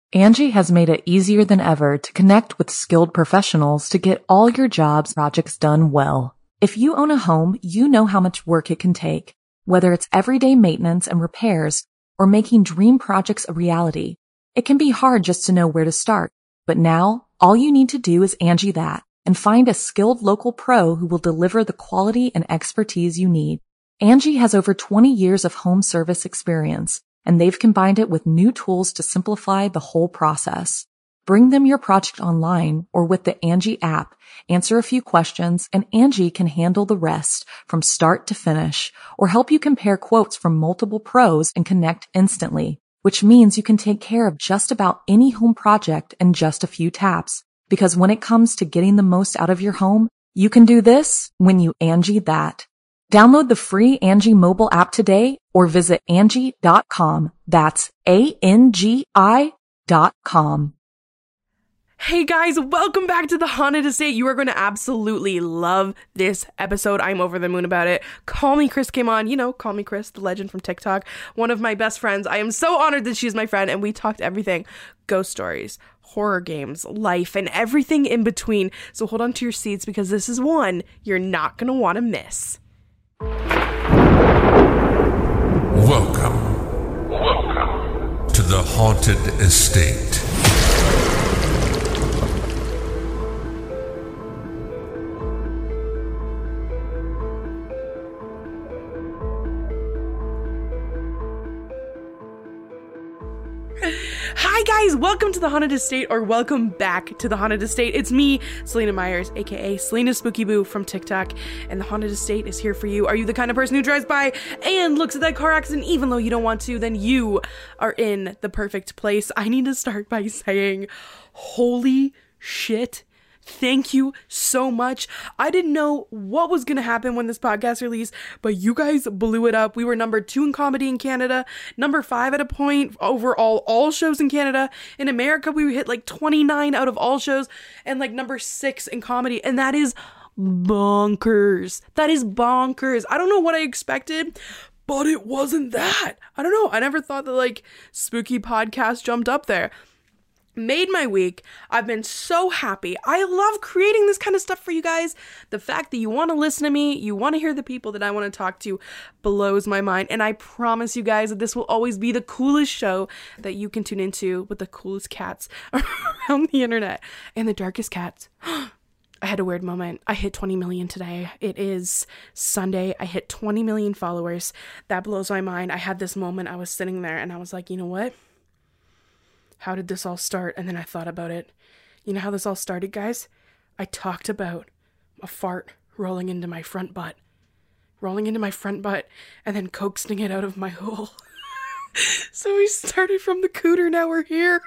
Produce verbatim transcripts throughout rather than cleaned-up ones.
Angie has made it easier than ever to connect with skilled professionals to get all your jobs projects done well. If you own a home, you know how much work it can take, whether it's everyday maintenance and repairs or making dream projects a reality. It can be hard just to know where to start, but now all you need to do is Angie that and find a skilled local pro who will deliver the quality and expertise you need. Angie has over twenty years of home service experience, and they've combined it with new tools to simplify the whole process. Bring them your project online or with the Angie app, answer a few questions, and Angie can handle the rest from start to finish, or help you compare quotes from multiple pros and connect instantly, which means you can take care of just about any home project in just a few taps. Because when it comes to getting the most out of your home, you can do this when you Angie that. Download the free Angie mobile app today or visit Angie dot com. That's A N G I dot com. Hey guys, welcome back to The Haunted Estate. You are going to absolutely love this episode. I'm over the moon about it. Call Me Chris came on. You know, Call Me Chris, the legend from TikTok. One of my best friends. I am so honored that she's my friend, and we talked everything. Ghost stories, horror games, life, and everything in between. So hold on to your seats because this is one you're not going to want to miss. Welcome. Welcome to The Haunted Estate. Hi guys, welcome to The Haunted Estate, or welcome back to The Haunted Estate. It's me, Selena Myers, aka Selena Spooky Boo from TikTok, and The Haunted Estate is here for you. Are you the kind of person who drives by and looks at that car accident even though you don't want to? Then you are in the perfect place. I need to start by saying, holy shit. Thank you so much. I didn't know what was going to happen when this podcast released, but you guys blew it up. We were number two in comedy in Canada, number five at a point overall, all shows in Canada. In America, we hit like twenty-nine out of all shows and like number six in comedy. And that is bonkers. That is bonkers. I don't know what I expected, but it wasn't that. I don't know. I never thought that like spooky podcast jumped up there. Made my week. I've been so happy. I love creating this kind of stuff for you guys. The fact that you want to listen to me, you want to hear the people that I want to talk to, blows my mind. And I promise you guys that this will always be the coolest show that you can tune into with the coolest cats around the internet and the darkest cats. I had a weird moment. I hit twenty million today. It is Sunday. I hit twenty million followers. That blows my mind. I had this moment. I was sitting there and I was like, you know what? How did this all start? And then I thought about it. You know how this all started, guys? I talked about a fart rolling into my front butt. Rolling into my front butt and then coaxing it out of my hole. So we started from the cooter, now we're here.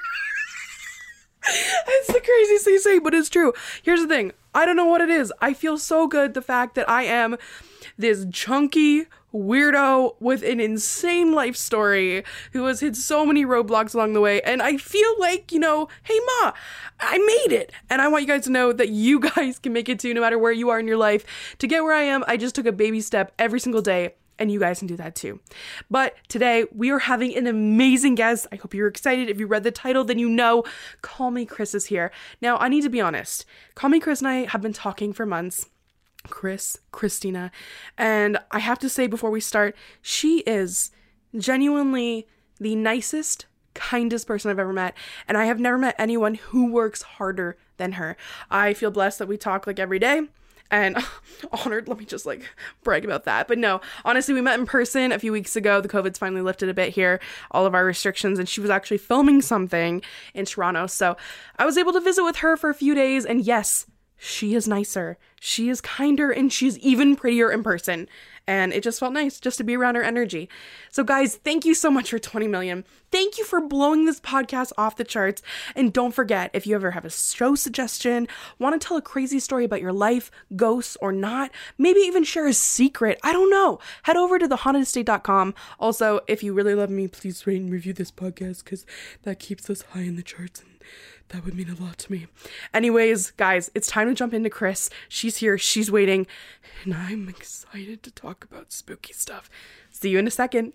It's the craziest thing to say, but it's true. Here's the thing. I don't know what it is. I feel so good the fact that I am this chunky weirdo with an insane life story who has hit so many roadblocks along the way, and I feel like, you know, hey ma, I made it, and I want you guys to know that you guys can make it too, no matter where you are in your life. To get where I am, I just took a baby step every single day, and you guys can do that too. But today we are having an amazing guest. I hope you're excited. If you read the title, then you know Call Me Chris is here. Now I need to be honest, Call Me Chris and I have been talking for months. Chris, Christina, and I have to say before we start, she is genuinely the nicest, kindest person I've ever met, and I have never met anyone who works harder than her. I feel blessed that we talk like every day, and honored, let me just like brag about that. But no, honestly, we met in person a few weeks ago. The COVID's finally lifted a bit here, all of our restrictions, and she was actually filming something in Toronto, so I was able to visit with her for a few days, and yes, she is nicer, she is kinder, and she's even prettier in person. And it just felt nice just to be around her energy. So guys, thank you so much for twenty million. Thank you for blowing this podcast off the charts. And don't forget, if you ever have a show suggestion, want to tell a crazy story about your life, ghosts or not, maybe even share a secret, I don't know, head over to the haunted estate dot com. Also, if you really love me, please rate and review this podcast because that keeps us high in the charts, and that would mean a lot to me. Anyways, guys, it's time to jump into Chris. She's here, she's waiting, and I'm excited to talk about spooky stuff. See you in a second.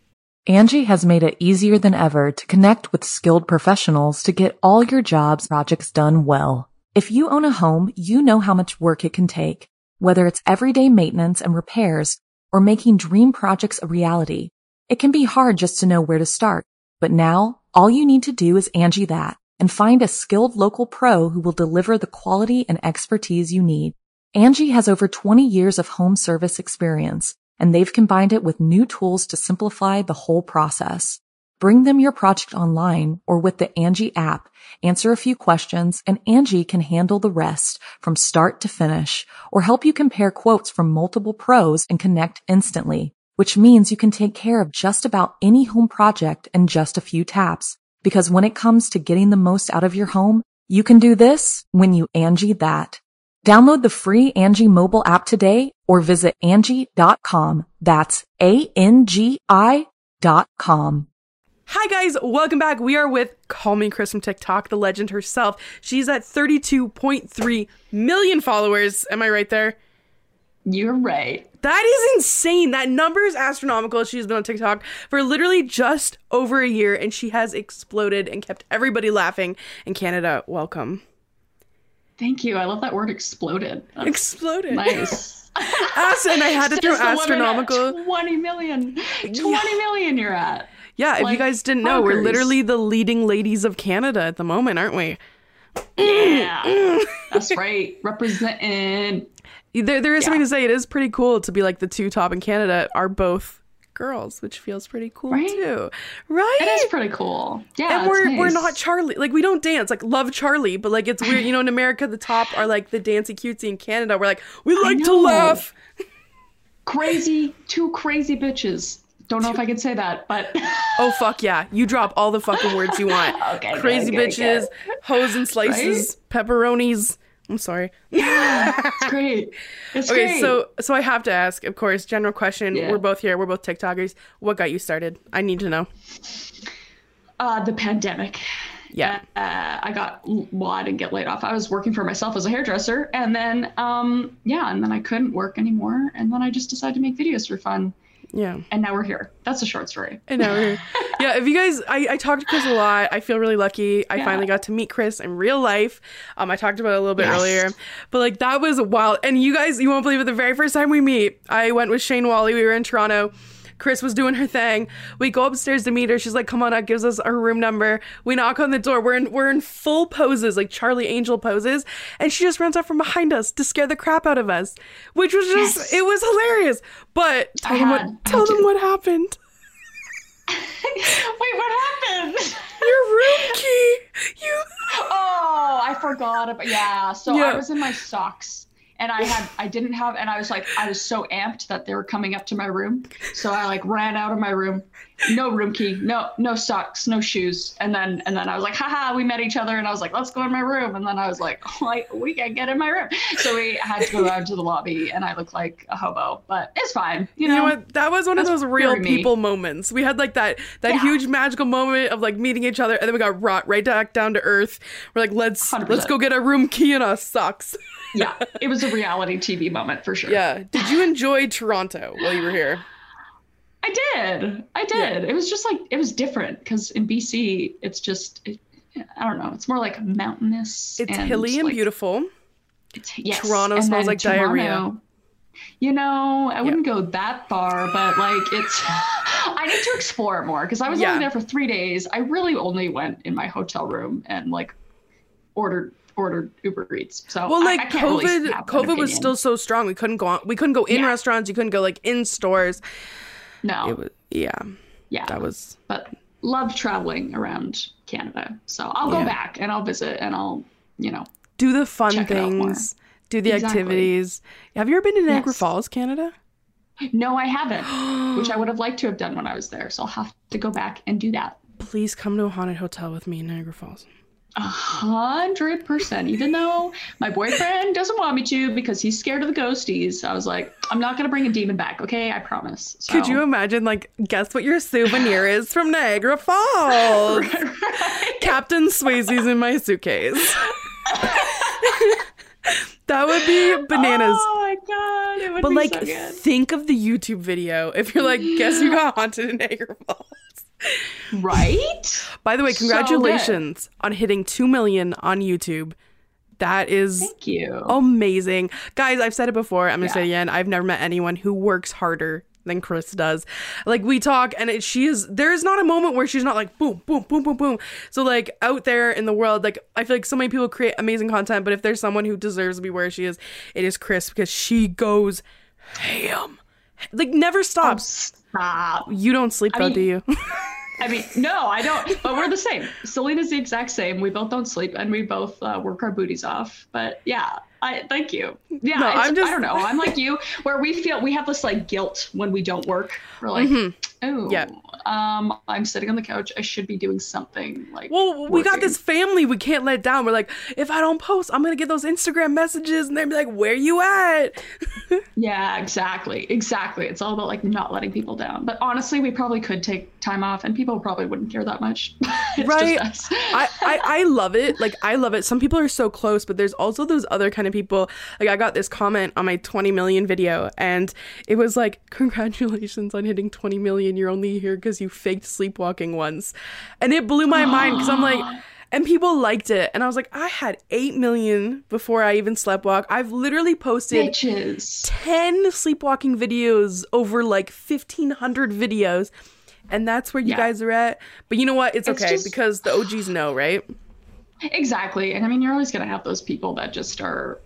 Angie has made it easier than ever to connect with skilled professionals to get all your jobs projects done well. If you own a home, you know how much work it can take, whether it's everyday maintenance and repairs or making dream projects a reality. It can be hard just to know where to start, but now all you need to do is Angie that and find a skilled local pro who will deliver the quality and expertise you need. Angie has over twenty years of home service experience, and they've combined it with new tools to simplify the whole process. Bring them your project online or with the Angie app, answer a few questions, and Angie can handle the rest from start to finish or help you compare quotes from multiple pros and connect instantly, which means you can take care of just about any home project in just a few taps. Because when it comes to getting the most out of your home, you can do this when you Angie that. Download the free Angie mobile app today or visit Angie dot com. That's A N G I dot com. Hi guys, welcome back. We are with Call Me Chris from TikTok, the legend herself. She's at thirty-two point three million followers. Am I right there? You're right. That is insane. That number is astronomical. She's been on TikTok for literally just over a year and she has exploded and kept everybody laughing in Canada. Welcome. Thank you. I love that word, exploded. That's exploded. Nice. Ast- and I had to throw astronomical. twenty million. twenty yeah. million you're at. Yeah, like, if you guys didn't know, bonkers. we're literally the leading ladies of Canada at the moment, aren't we? Yeah. That's right. Representing. There, there is yeah. something to say. It is pretty cool to be like the two top in Canada are both girls, which feels pretty cool right? too. Right? It is pretty cool. Yeah. And we're nice. we're not Charlie. Like we don't dance. Like love Charlie, but like it's weird. You know, in America, the top are like the dancey cutesy. In Canada, we're like we like to laugh. Crazy, two crazy bitches. Don't know if I can say that, but oh fuck yeah! You drop all the fucking words you want. Okay. Crazy good, bitches, good, good. hoes and slices, right? Pepperonis. I'm sorry. Yeah, it's great. It's okay, great. so so I have to ask, of course, general question. Yeah. We're both here. We're both TikTokers. What got you started? I need to know. Uh, the pandemic. Yeah. Uh, I got, well, I didn't get laid off. I was working for myself as a hairdresser. And then, um, yeah, and then I couldn't work anymore. And then I just decided to make videos for fun. Yeah. And now we're here. That's a short story. And now we're here. Yeah, if you guys, I, I talked to Chris a lot. I feel really lucky. I Yeah. finally got to meet Chris in real life. Um, I talked about it a little bit Yes. earlier. But like that was wild. And you guys, you won't believe it, the very first time we meet, I went with Shane Wally. We were in Toronto. Chris was doing her thing. We go upstairs to meet her. She's like, come on up, gives us her room number. We knock on the door. We're in we're in full poses, like Charlie Angel poses. And she just runs up from behind us to scare the crap out of us. Which was just, Yes. it was hilarious. But tell I them had- what tell I them did. what happened. Wait, what happened? Your room key. You Oh, I forgot about, yeah. So Yeah. I was in my socks. And I had, I didn't have, and I was like, I was so amped that they were coming up to my room. So I like ran out of my room, no room key, no, no socks, no shoes. And then, and then I was like, haha, we met each other. And I was like, let's go in my room. And then I was like, oh, I, we can get in my room. So we had to go out to the lobby and I looked like a hobo, but it's fine. You know, You know what? That was one of That's those real very me. people moments. We had like that that Yeah. huge magical moment of like meeting each other, and then we got brought right back down to earth. We're like, let's one hundred let's percent. go get a room key and our socks. Yeah, it was a reality T V moment for sure. Yeah. Did you enjoy Toronto while you were here? I did. I did. It was just like, it was different because in B C, it's just, it, I don't know, it's more like mountainous. It's hilly and like, beautiful. It's, yes. Toronto and smells then like Toronto, diarrhea. You know, I wouldn't go that far, but like it's, I need to explore it more because I was Yeah. only there for three days. I really only went in my hotel room and like ordered ordered Uber Eats. So Well, I- like I can't really COVID, have an COVID was opinion. still so strong. We couldn't go on. We couldn't go in Yeah. restaurants. You couldn't go like in stores. no, It was yeah. yeah, That was but love traveling around Canada. So I'll go Yeah. back and I'll visit and I'll, you know, do the fun Check it out more. things. Do the Exactly. activities. Have you ever been to Niagara Yes. Falls, Canada? no, I haven't, which I would have liked to have done when I was there. So I'll have to go back and do that. Please come to a haunted hotel with me in Niagara Falls. A hundred percent. Even though my boyfriend doesn't want me to because he's scared of the ghosties, I was like, I'm not gonna bring a demon back, okay? I promise. So. Could you imagine, like, guess what your souvenir is from Niagara Falls? Captain Swayze's in my suitcase. That would be bananas. Oh my god, it would But be like, so good. think of the YouTube video if you're like, guess you got haunted in Niagara Falls. Right? By the way, So congratulations on hitting two million on YouTube. That is Thank you. amazing. Guys, I've said it before. I'm going to Yeah. say it again. I've never met anyone who works harder than Chris does. Like, we talk and it, she is, there is not a moment where she's not like, boom, boom, boom, boom, boom. So, like, out there in the world, like, I feel like so many people create amazing content, but if there's someone who deserves to be where she is, it is Chris, because she goes ham. Like, never stops. Oh, stop. You don't sleep I though, mean- do you? I mean, no, I don't. But we're the same. Selena's the exact same. We both don't sleep, and we both uh, work our booties off. But yeah, I thank you. Yeah, No, it's- I'm just- I don't know. I'm like you, where we feel we have this like guilt when we don't work. We're like, oh, Yeah. um, I'm sitting on the couch. I should be doing something. Like, Well, we got working. this family we can't let down. We're like, if I don't post, I'm gonna get those Instagram messages, and they'll be like, "Where you at?" Yeah, exactly, exactly. It's all about like not letting people down. But honestly, we probably could take time off, and people probably wouldn't care that much. It's Right. just us. I, I I love it. Like, I love it. Some people are so close, but there's also those other kind of people. Like, I got this comment on my twenty million video, and it was like, "Congratulations on hitting twenty million. You're only here because you faked sleepwalking once," and it blew my mind because I'm like. And people liked it. And I was like, I had eight million before I even sleptwalk. I've literally posted Bitches. ten sleepwalking videos over like fifteen hundred videos. And that's where you Yeah. guys are at. But you know what? It's It's okay just- because the O Gs know, right? Exactly. And I mean, you're always going to have those people that just are,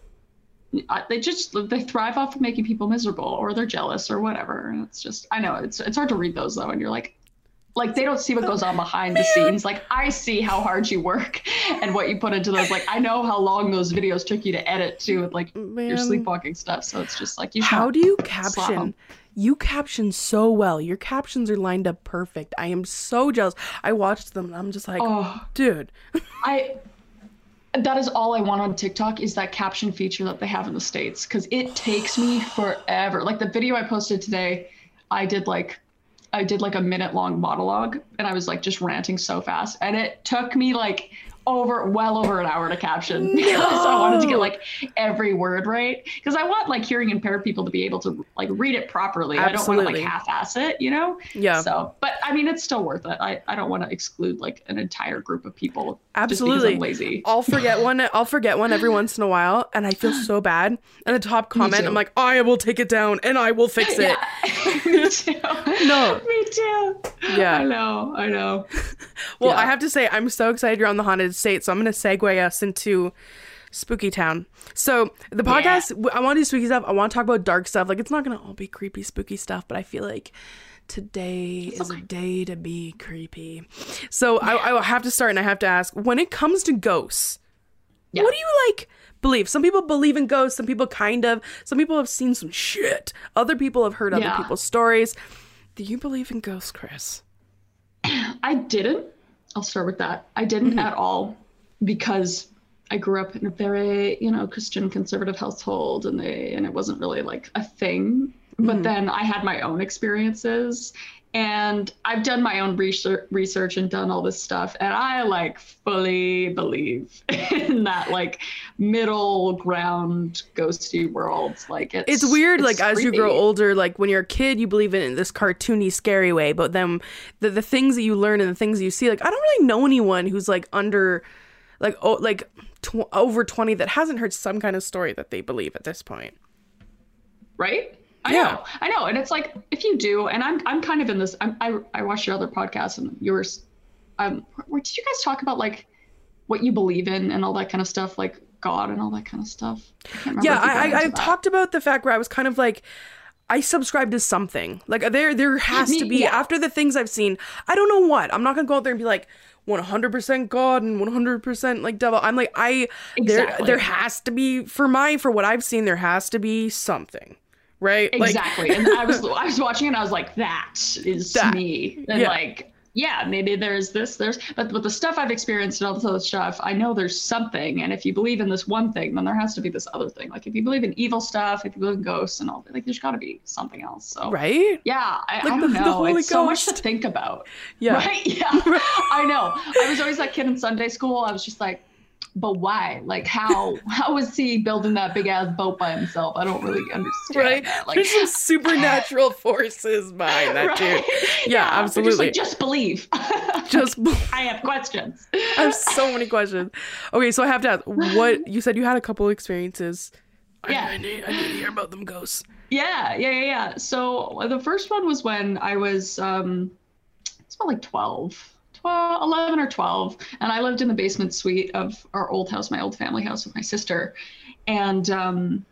uh, they just, they thrive off of making people miserable, or they're jealous or whatever. And it's just, I know it's, it's hard to read those though. And you're like, like they don't see what goes on behind the scenes. Like, I see how hard you work and what you put into those. Like, I know how long those videos took you to edit too, with like your Man. sleepwalking stuff. So it's just like, you How should do you slap caption? 'em. You caption so well. Your captions are lined up perfect. I am so jealous. I watched them and I'm just like, Oh. dude. I that is all I want on TikTok is that caption feature that they have in the States, because it takes me forever. Like the video I posted today, I did like I did like a minute long monologue, and I was like just ranting so fast, and it took me like over well over an hour to caption because I wanted to get like every word right, because I want like hearing impaired people to be able to like read it properly. I don't want to Absolutely. like half-ass it, you know? Yeah. So, but I mean, it's still worth it. I, I don't want to exclude like an entire group of people Absolutely. just because I'm lazy. I'll forget one. I'll forget one every once in a while, and I feel so bad. And the top comment, too. I'm like, I will take it down, and I will fix it. Me too. No. Me too. Yeah. I know. I know. Well, Yeah. I have to say, I'm so excited you're on the Haunted Estate, so I'm going to segue us into Spooky Town. So the podcast, w I want to do spooky stuff. I want to talk about dark stuff. Like, it's not going to all be creepy, spooky stuff, but I feel like today is a day to be creepy. So I, I have to start, and I have to ask, when it comes to ghosts, Yeah. what do you like believe? Some people believe in ghosts, some people kind of, some people have seen some shit. Other people have heard other Yeah. people's stories. Do you believe in ghosts, Chris? I didn't. I'll start with that. I didn't at all, because I grew up in a very, you know, Christian conservative household, and they and it wasn't really like a thing. But then I had my own experiences, and I've done my own research research and done all this stuff, and I like fully believe in that like middle ground ghosty world. Like it's It's weird, like, as you grow creepy. older, like, when you're a kid, you believe in it in this cartoony, scary way, but then the, the things that you learn and the things you see, like, I don't really know anyone who's, like, under, like, oh, like, tw- over twenty that hasn't heard some kind of story that they believe at this point. Right? I Yeah. know, I know, and it's like if you do, and I'm I'm kind of in this. I'm, I I watched your other podcast and yours. Um, where did you guys talk about like what you believe in and all that kind of stuff, like God and all that kind of stuff? I can't remember Yeah, if you got I, I, into I that. talked about the fact where I was kind of like, I subscribe to something. Like, there there has Me- to be, yeah. after the things I've seen, I don't know what. I'm not going to go out there and be like, one hundred percent God and one hundred percent like devil. I'm like, I, there Exactly. there has to be, for my, for what I've seen, there has to be something. Right? Like, Exactly. And I was I was watching it and I was like, that is That. me. And Yeah. like, yeah, maybe there's this, there's but with the stuff I've experienced and all this other stuff, I know there's something. And if you believe in this one thing, then there has to be this other thing. Like if you believe in evil stuff, if you believe in ghosts and all, like there's gotta be something else. So right? yeah, I, Like I the- don't the know. Holy It's so much to Ghost. think about. Yeah. Right? Yeah. I know. I was always that kid in Sunday school. I was just like, but why? Like, how how was he building that big ass boat by himself? I don't really understand. Right? That. Like, there's some supernatural forces behind that, right? too. Yeah, yeah, absolutely. Just, like, just believe. Just be- I have questions. I have so many questions. Okay, so I have to ask, what you said you had a couple experiences. Yeah. I, I, need, I need to hear about them ghosts. Yeah, yeah, yeah, yeah. So the first one was when I was, um, it's about like twelve. twelve, eleven or twelve, and I lived in the basement suite of our old house, my old family house with my sister. And um,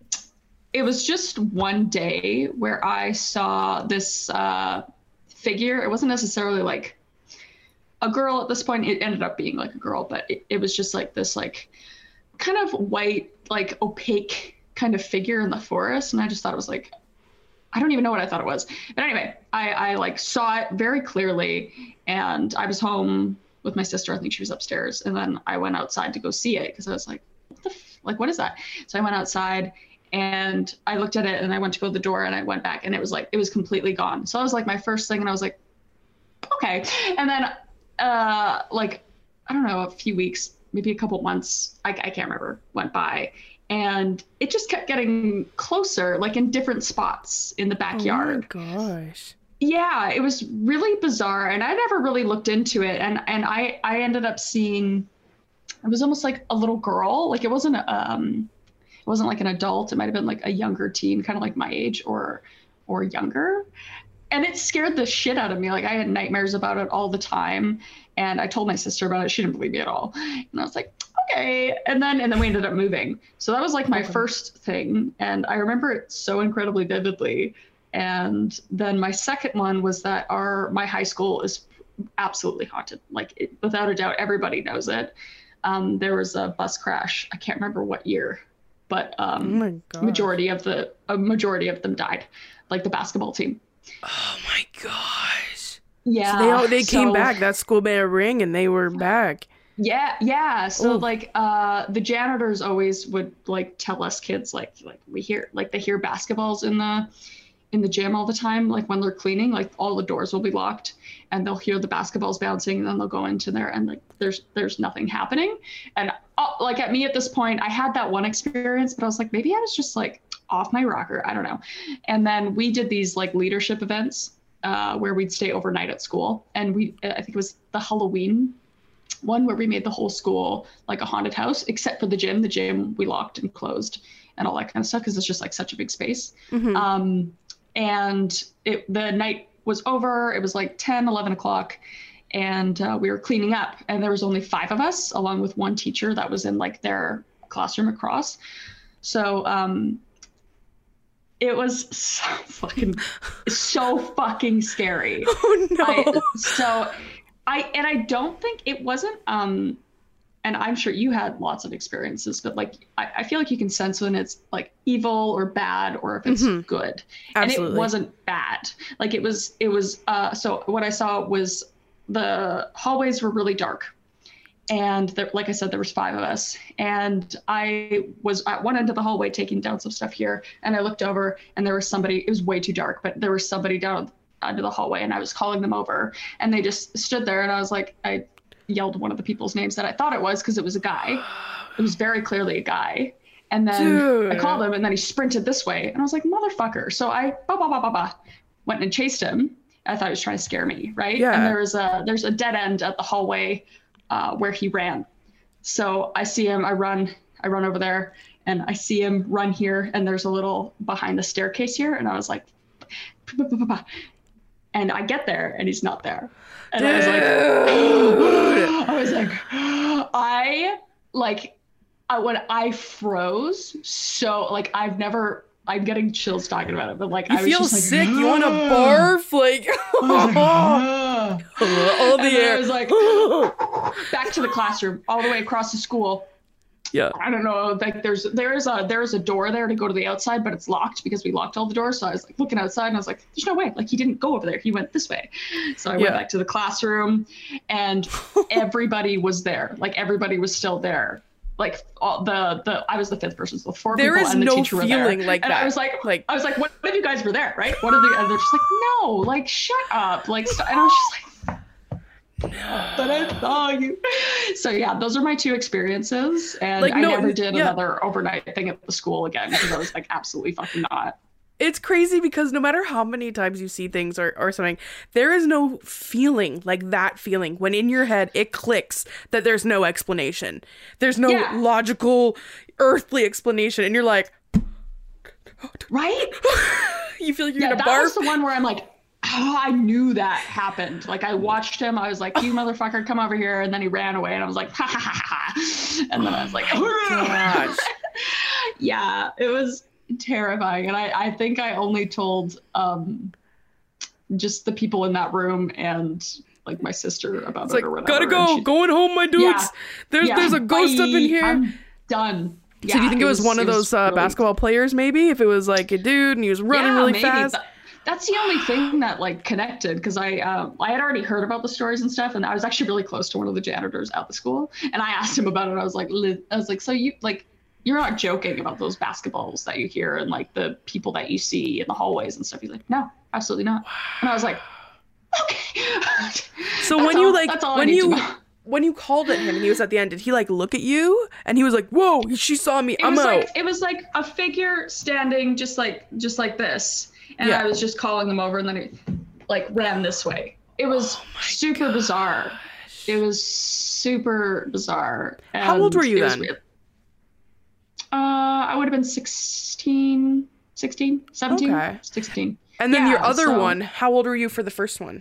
it was just one day where I saw this uh, figure. It wasn't necessarily like a girl at this point. It ended up being like a girl, but it, it was just like this like kind of white, like opaque kind of figure in the forest. And I just thought it was like, I don't even know what I thought it was. But anyway, I, I like saw it very clearly, and I was home with my sister. I think she was upstairs. And then I went outside to go see it because I was like, what the, f- like, what is that? So I went outside and I looked at it and I went to go to the door and I went back and it was like, it was completely gone. So I was like, my first thing, and I was like, okay. And then uh, like, I don't know, a few weeks, maybe a couple months, I, I can't remember, went by. And it just kept getting closer, like in different spots in the backyard. Oh my gosh. Yeah, it was really bizarre. And I never really looked into it. And and I, I ended up seeing, it was almost like a little girl. Like it wasn't, a, um, it wasn't like an adult. It might've been like a younger teen, kind of like my age or, or younger. And it scared the shit out of me. Like I had nightmares about it all the time. And I told my sister about it. She didn't believe me at all. And I was like, okay. And then, and then we ended up moving. So that was like my okay. first thing. And I remember it so incredibly vividly. And then my second one was that our, my high school is absolutely haunted. Like it, without a doubt, everybody knows it. Um, there was a bus crash. I can't remember what year, but um, oh majority of the, a majority of them died, like the basketball team. Oh my gosh. Yeah. So they all, they came so, back. That school made a ring and they were back. Yeah, yeah. So Ooh. like uh the janitors always would like tell us kids like like we hear like they hear basketballs in the in the gym all the time, like when they're cleaning, like all the doors will be locked and they'll hear the basketballs bouncing and then they'll go into there and like there's there's nothing happening. And uh, like at me at this point, I had that one experience, but I was like, maybe I was just like off my rocker. I don't know. And then we did these like leadership events uh, where we'd stay overnight at school. And we, I think it was the Halloween one where we made the whole school like a haunted house, except for the gym. The gym we locked and closed and all that kind of stuff because it's just like such a big space. Mm-hmm. Um, and it, the night was over. It was like ten, eleven o'clock. And uh, we were cleaning up and there was only five of us along with one teacher that was in like their classroom across. So um, it was so fucking, so fucking scary. Oh no. I, so I, and I don't think it wasn't, um, and I'm sure you had lots of experiences, but like, I, I feel like you can sense when it's like evil or bad or if it's mm-hmm. good. Absolutely. And it wasn't bad. Like it was, it was, uh, so what I saw was the hallways were really dark. And there, like I said, there was five of us. And I was at one end of the hallway taking down some stuff here. And I looked over and there was somebody, it was way too dark, but there was somebody down under the hallway and I was calling them over and they just stood there. And I was like, I yelled one of the people's names that I thought it was because it was a guy. It was very clearly a guy. And then Dude. I called him and then he sprinted this way. And I was like, motherfucker. So I bah, bah, bah, bah, bah, went and chased him. I thought he was trying to scare me, right? Yeah. And there was a, there's a dead end at the hallway uh, where he ran. So I see him, I run, I run over there and I see him run here and there's a little behind the staircase here. And I was like, bah, bah, bah, bah. And I get there and he's not there. And Dude. I was like, I was like, I like, I, when I froze, so like I've never, I'm getting chills talking about it, but like you I was feel just like, sick, you want to barf, like, like all the and air. I was like, back to the classroom, all the way across the school. Yeah. I don't know. Like there's there is a there is a door there to go to the outside, but it's locked because we locked all the doors. So I was like looking outside and I was like, there's no way. Like he didn't go over there. He went this way. So I yeah. went back to the classroom and everybody was there. Like everybody was still there. Like all the the I was the fifth person, so the four there people and the no teacher were there. There is no feeling like and that. I was like, like I was like, what if you guys were there, right? What are they? And they're just like, no, like shut up, like. St-. And I was just like. but I saw you. So yeah, those are my two experiences. And Like, I no, never did yeah. another overnight thing at the school again because I was like, absolutely fucking not. It's crazy because no matter how many times you see things or, or something, there is no feeling like that feeling when in your head it clicks that there's no explanation. There's no Yeah. logical, earthly explanation. And you're like, Right? you feel like you're Yeah, gonna that barf. was the one where I'm like, oh, I knew that happened. Like I watched him, I was like, you motherfucker, come over here. And then he ran away and I was like, ha ha ha ha. And then I was like, Gosh. yeah, it was terrifying. And I, I think I only told um, just the people in that room and like my sister about It's it like, or whatever. gotta and go, she- going home, my dudes. Yeah. There's Yeah, there's a ghost up in bye, here. I'm done. So do you think it was, one of those uh, basketball players, maybe? If it was like a dude and he was running Yeah, really maybe. fast? But that's the only thing that like connected because I um, I had already heard about the stories and stuff, and I was actually really close to one of the janitors at the school, and I asked him about it. I was like, Liz, I was like, so you like you're not joking about those basketballs that you hear and like the people that you see in the hallways and stuff? He's like, no, absolutely not. And I was like, okay. So That's when you all- like that's all I when need to you know. when you called at him and he was at the end, did he like look at you and he was like, "Whoa, she saw me. It I'm was out." like it was like a figure standing just like just like this, and Yeah. I was just calling them over, and then it like ran this way. It was super bizarre. It was super bizarre. How old and were you it was then? weird. Uh, I would have been sixteen, sixteen, seventeen, Okay. sixteen, And then your Yeah, other so- one, how old were you for the first one?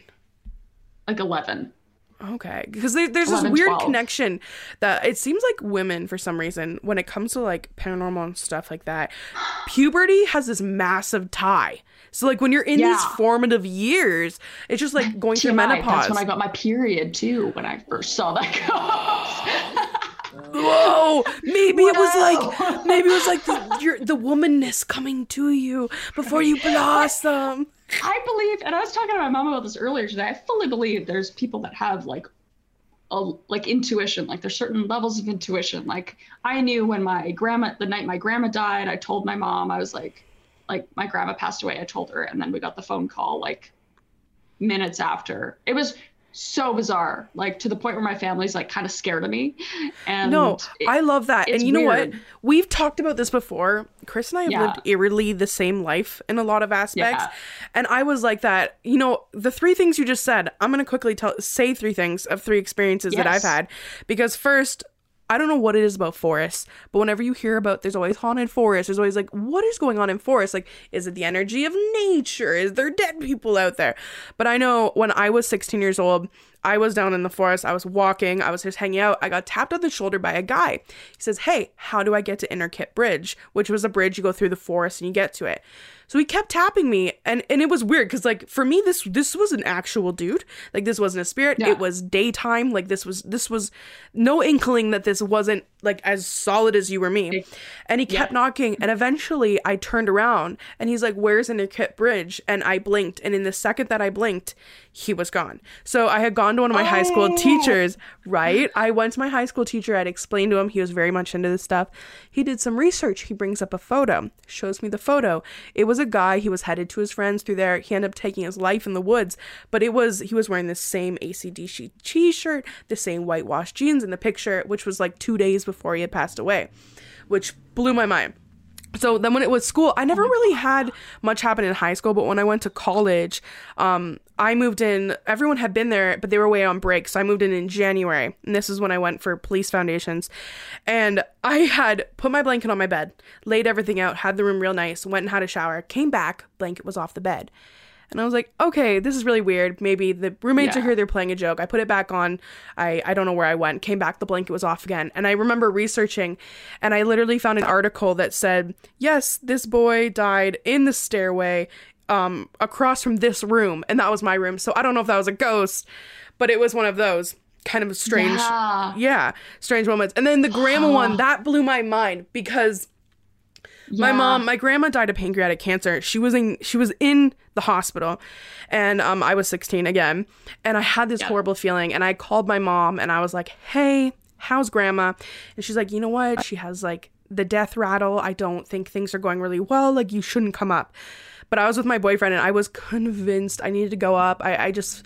like eleven. Okay, because there, there's this eleven, weird twelve. connection that it seems like women, for some reason, when it comes to like paranormal and stuff like that, puberty has this massive tie. So like when you're in these Yeah. formative years, it's just like going through T M I, menopause. That's when I got my period too. When I first saw that ghost. Whoa, maybe it was Whoa. like maybe it was like the your, the womanness coming to you before you blossom. I believe, and I was talking to my mom about this earlier today. I fully believe there's people that have like, a like intuition. Like there's certain levels of intuition. Like I knew when my grandma, the night my grandma died, I told my mom. I was like, like my grandma passed away. I told her, and then we got the phone call like minutes after. It was so bizarre, like to the point where my family's like kind of scared of me. And No, it- I love that. And it's you know weird. what? We've talked about this before. Chris and I have Yeah. lived eerily the same life in a lot of aspects. Yeah. And I was like that, you know, the three things you just said, I'm going to quickly tell say three things of three experiences that I've Yes. had. Because first, I don't know what it is about forests, but whenever you hear about there's always haunted forests, there's always like, what is going on in forests? Like, is it the energy of nature? Is there dead people out there? But I know when I was sixteen years old, I was down in the forest. I was walking. I was just hanging out. I got tapped on the shoulder by a guy. He says, hey, how do I get to Innerkit Bridge? Which was a bridge you go through the forest and you get to it. So he kept tapping me, and, and it was weird because, like, for me, this this was an actual dude. Like, this wasn't a spirit. Yeah. It was daytime. Like, this was this was no inkling that this wasn't like as solid as you or me. And he kept Yeah. knocking, and eventually I turned around, and he's like, "Where's Innerkit Bridge?" And I blinked, and in the second that I blinked, he was gone. So I had gone to one of my high school Oh. teachers. Right? I went to my high school teacher. I'd explained to him. He was very much into this stuff. He did some research. He brings up a photo, shows me the photo. It was a guy. He was headed to his friends through there. He ended up taking his life in the woods, but it was he was wearing the same A C D C t-shirt, the same whitewashed jeans in the picture, which was like two days before he had passed away, which blew my mind. So then when it was school, I never really had much happen in high school, but when I went to college, um, I moved in, everyone had been there, but they were away on break. So I moved in in January, and this is when I went for police foundations. And I had put my blanket on my bed, laid everything out, had the room real nice, went and had a shower, came back, blanket was off the bed. And I was like, okay, this is really weird. Maybe the roommates Yeah. are here, they're playing a joke. I put it back on. I, I don't know where I went. Came back, the blanket was off again. And I remember researching, and I literally found an article that said, yes, this boy died in the stairway um, across from this room. And that was my room. So I don't know if that was a ghost, but it was one of those kind of strange, Yeah. yeah, strange moments. And then the grandma one, that blew my mind because my Yeah. mom, my grandma died of pancreatic cancer. She was in, she was in the hospital, and um, I was sixteen again, and I had this Yeah. horrible feeling, and I called my mom, and I was like, "Hey, how's grandma?" And she's like, "You know what? She has like the death rattle. I don't think things are going really well. Like, you shouldn't come up." But I was with my boyfriend, and I was convinced I needed to go up. I, I just,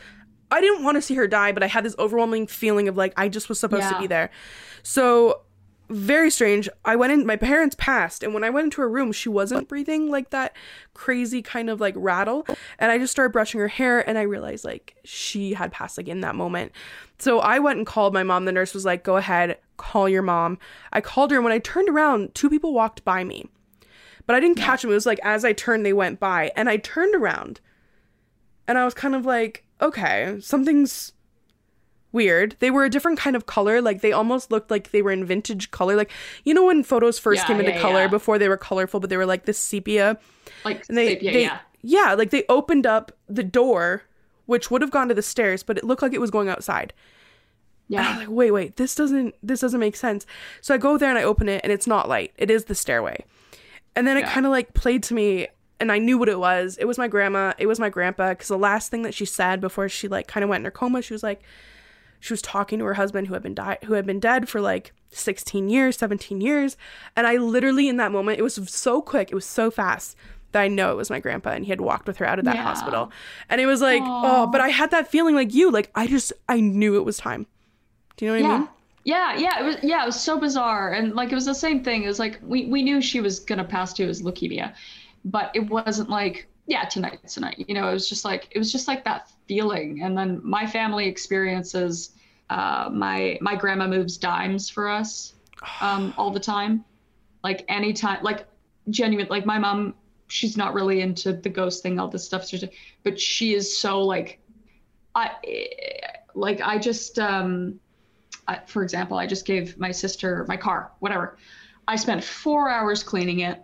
I didn't want to see her die, but I had this overwhelming feeling of like, I just was supposed Yeah. to be there. So very strange. I went in, my parents passed, and when I went into her room, she wasn't breathing like that crazy kind of like rattle. And I just started brushing her hair, and I realized like she had passed like in that moment. So I went and called my mom. The nurse was like, go ahead, call your mom. I called her, and when I turned around, two people walked by me, but I didn't catch them. It was like as I turned, they went by, and I turned around, and I was kind of like, okay, something's weird. They were a different kind of color. Like they almost looked like they were in vintage color. Like, you know, when photos first Yeah, came into yeah, color yeah. before they were colorful, but they were like this sepia. Like And they, sepia, they yeah. yeah, like they opened up the door, which would have gone to the stairs, but it looked like it was going outside. And I Yeah. was like, wait, wait, this doesn't, this doesn't make sense. So I go there and I open it, and it's not light. It is the stairway. And then it Yeah. kind of like played to me, and I knew what it was. It was my grandma. It was my grandpa. Because the last thing that she said before she like kind of went in her coma, she was like, she was talking to her husband who had been died, who had been dead for like sixteen years, seventeen years. And I literally in that moment, it was so quick, it was so fast that I know it was my grandpa, and he had walked with her out of that Yeah. hospital. And it was like, Aw. oh, but I had that feeling like you, like I just, I knew it was time. Do you know what I Yeah. mean? Yeah, yeah, it was yeah, it was so bizarre. And like it was the same thing. It was like we, we knew she was gonna pass too, as leukemia. But it wasn't like, yeah, tonight's tonight. You know, it was just like it was just like that feeling. And then my family experiences, uh, my my grandma moves dimes for us um all the time. Like anytime, like genuine, like my mom, she's not really into the ghost thing, all this stuff, but she is so like I like I just um I, for example, I just gave my sister my car, whatever. I spent four hours cleaning it,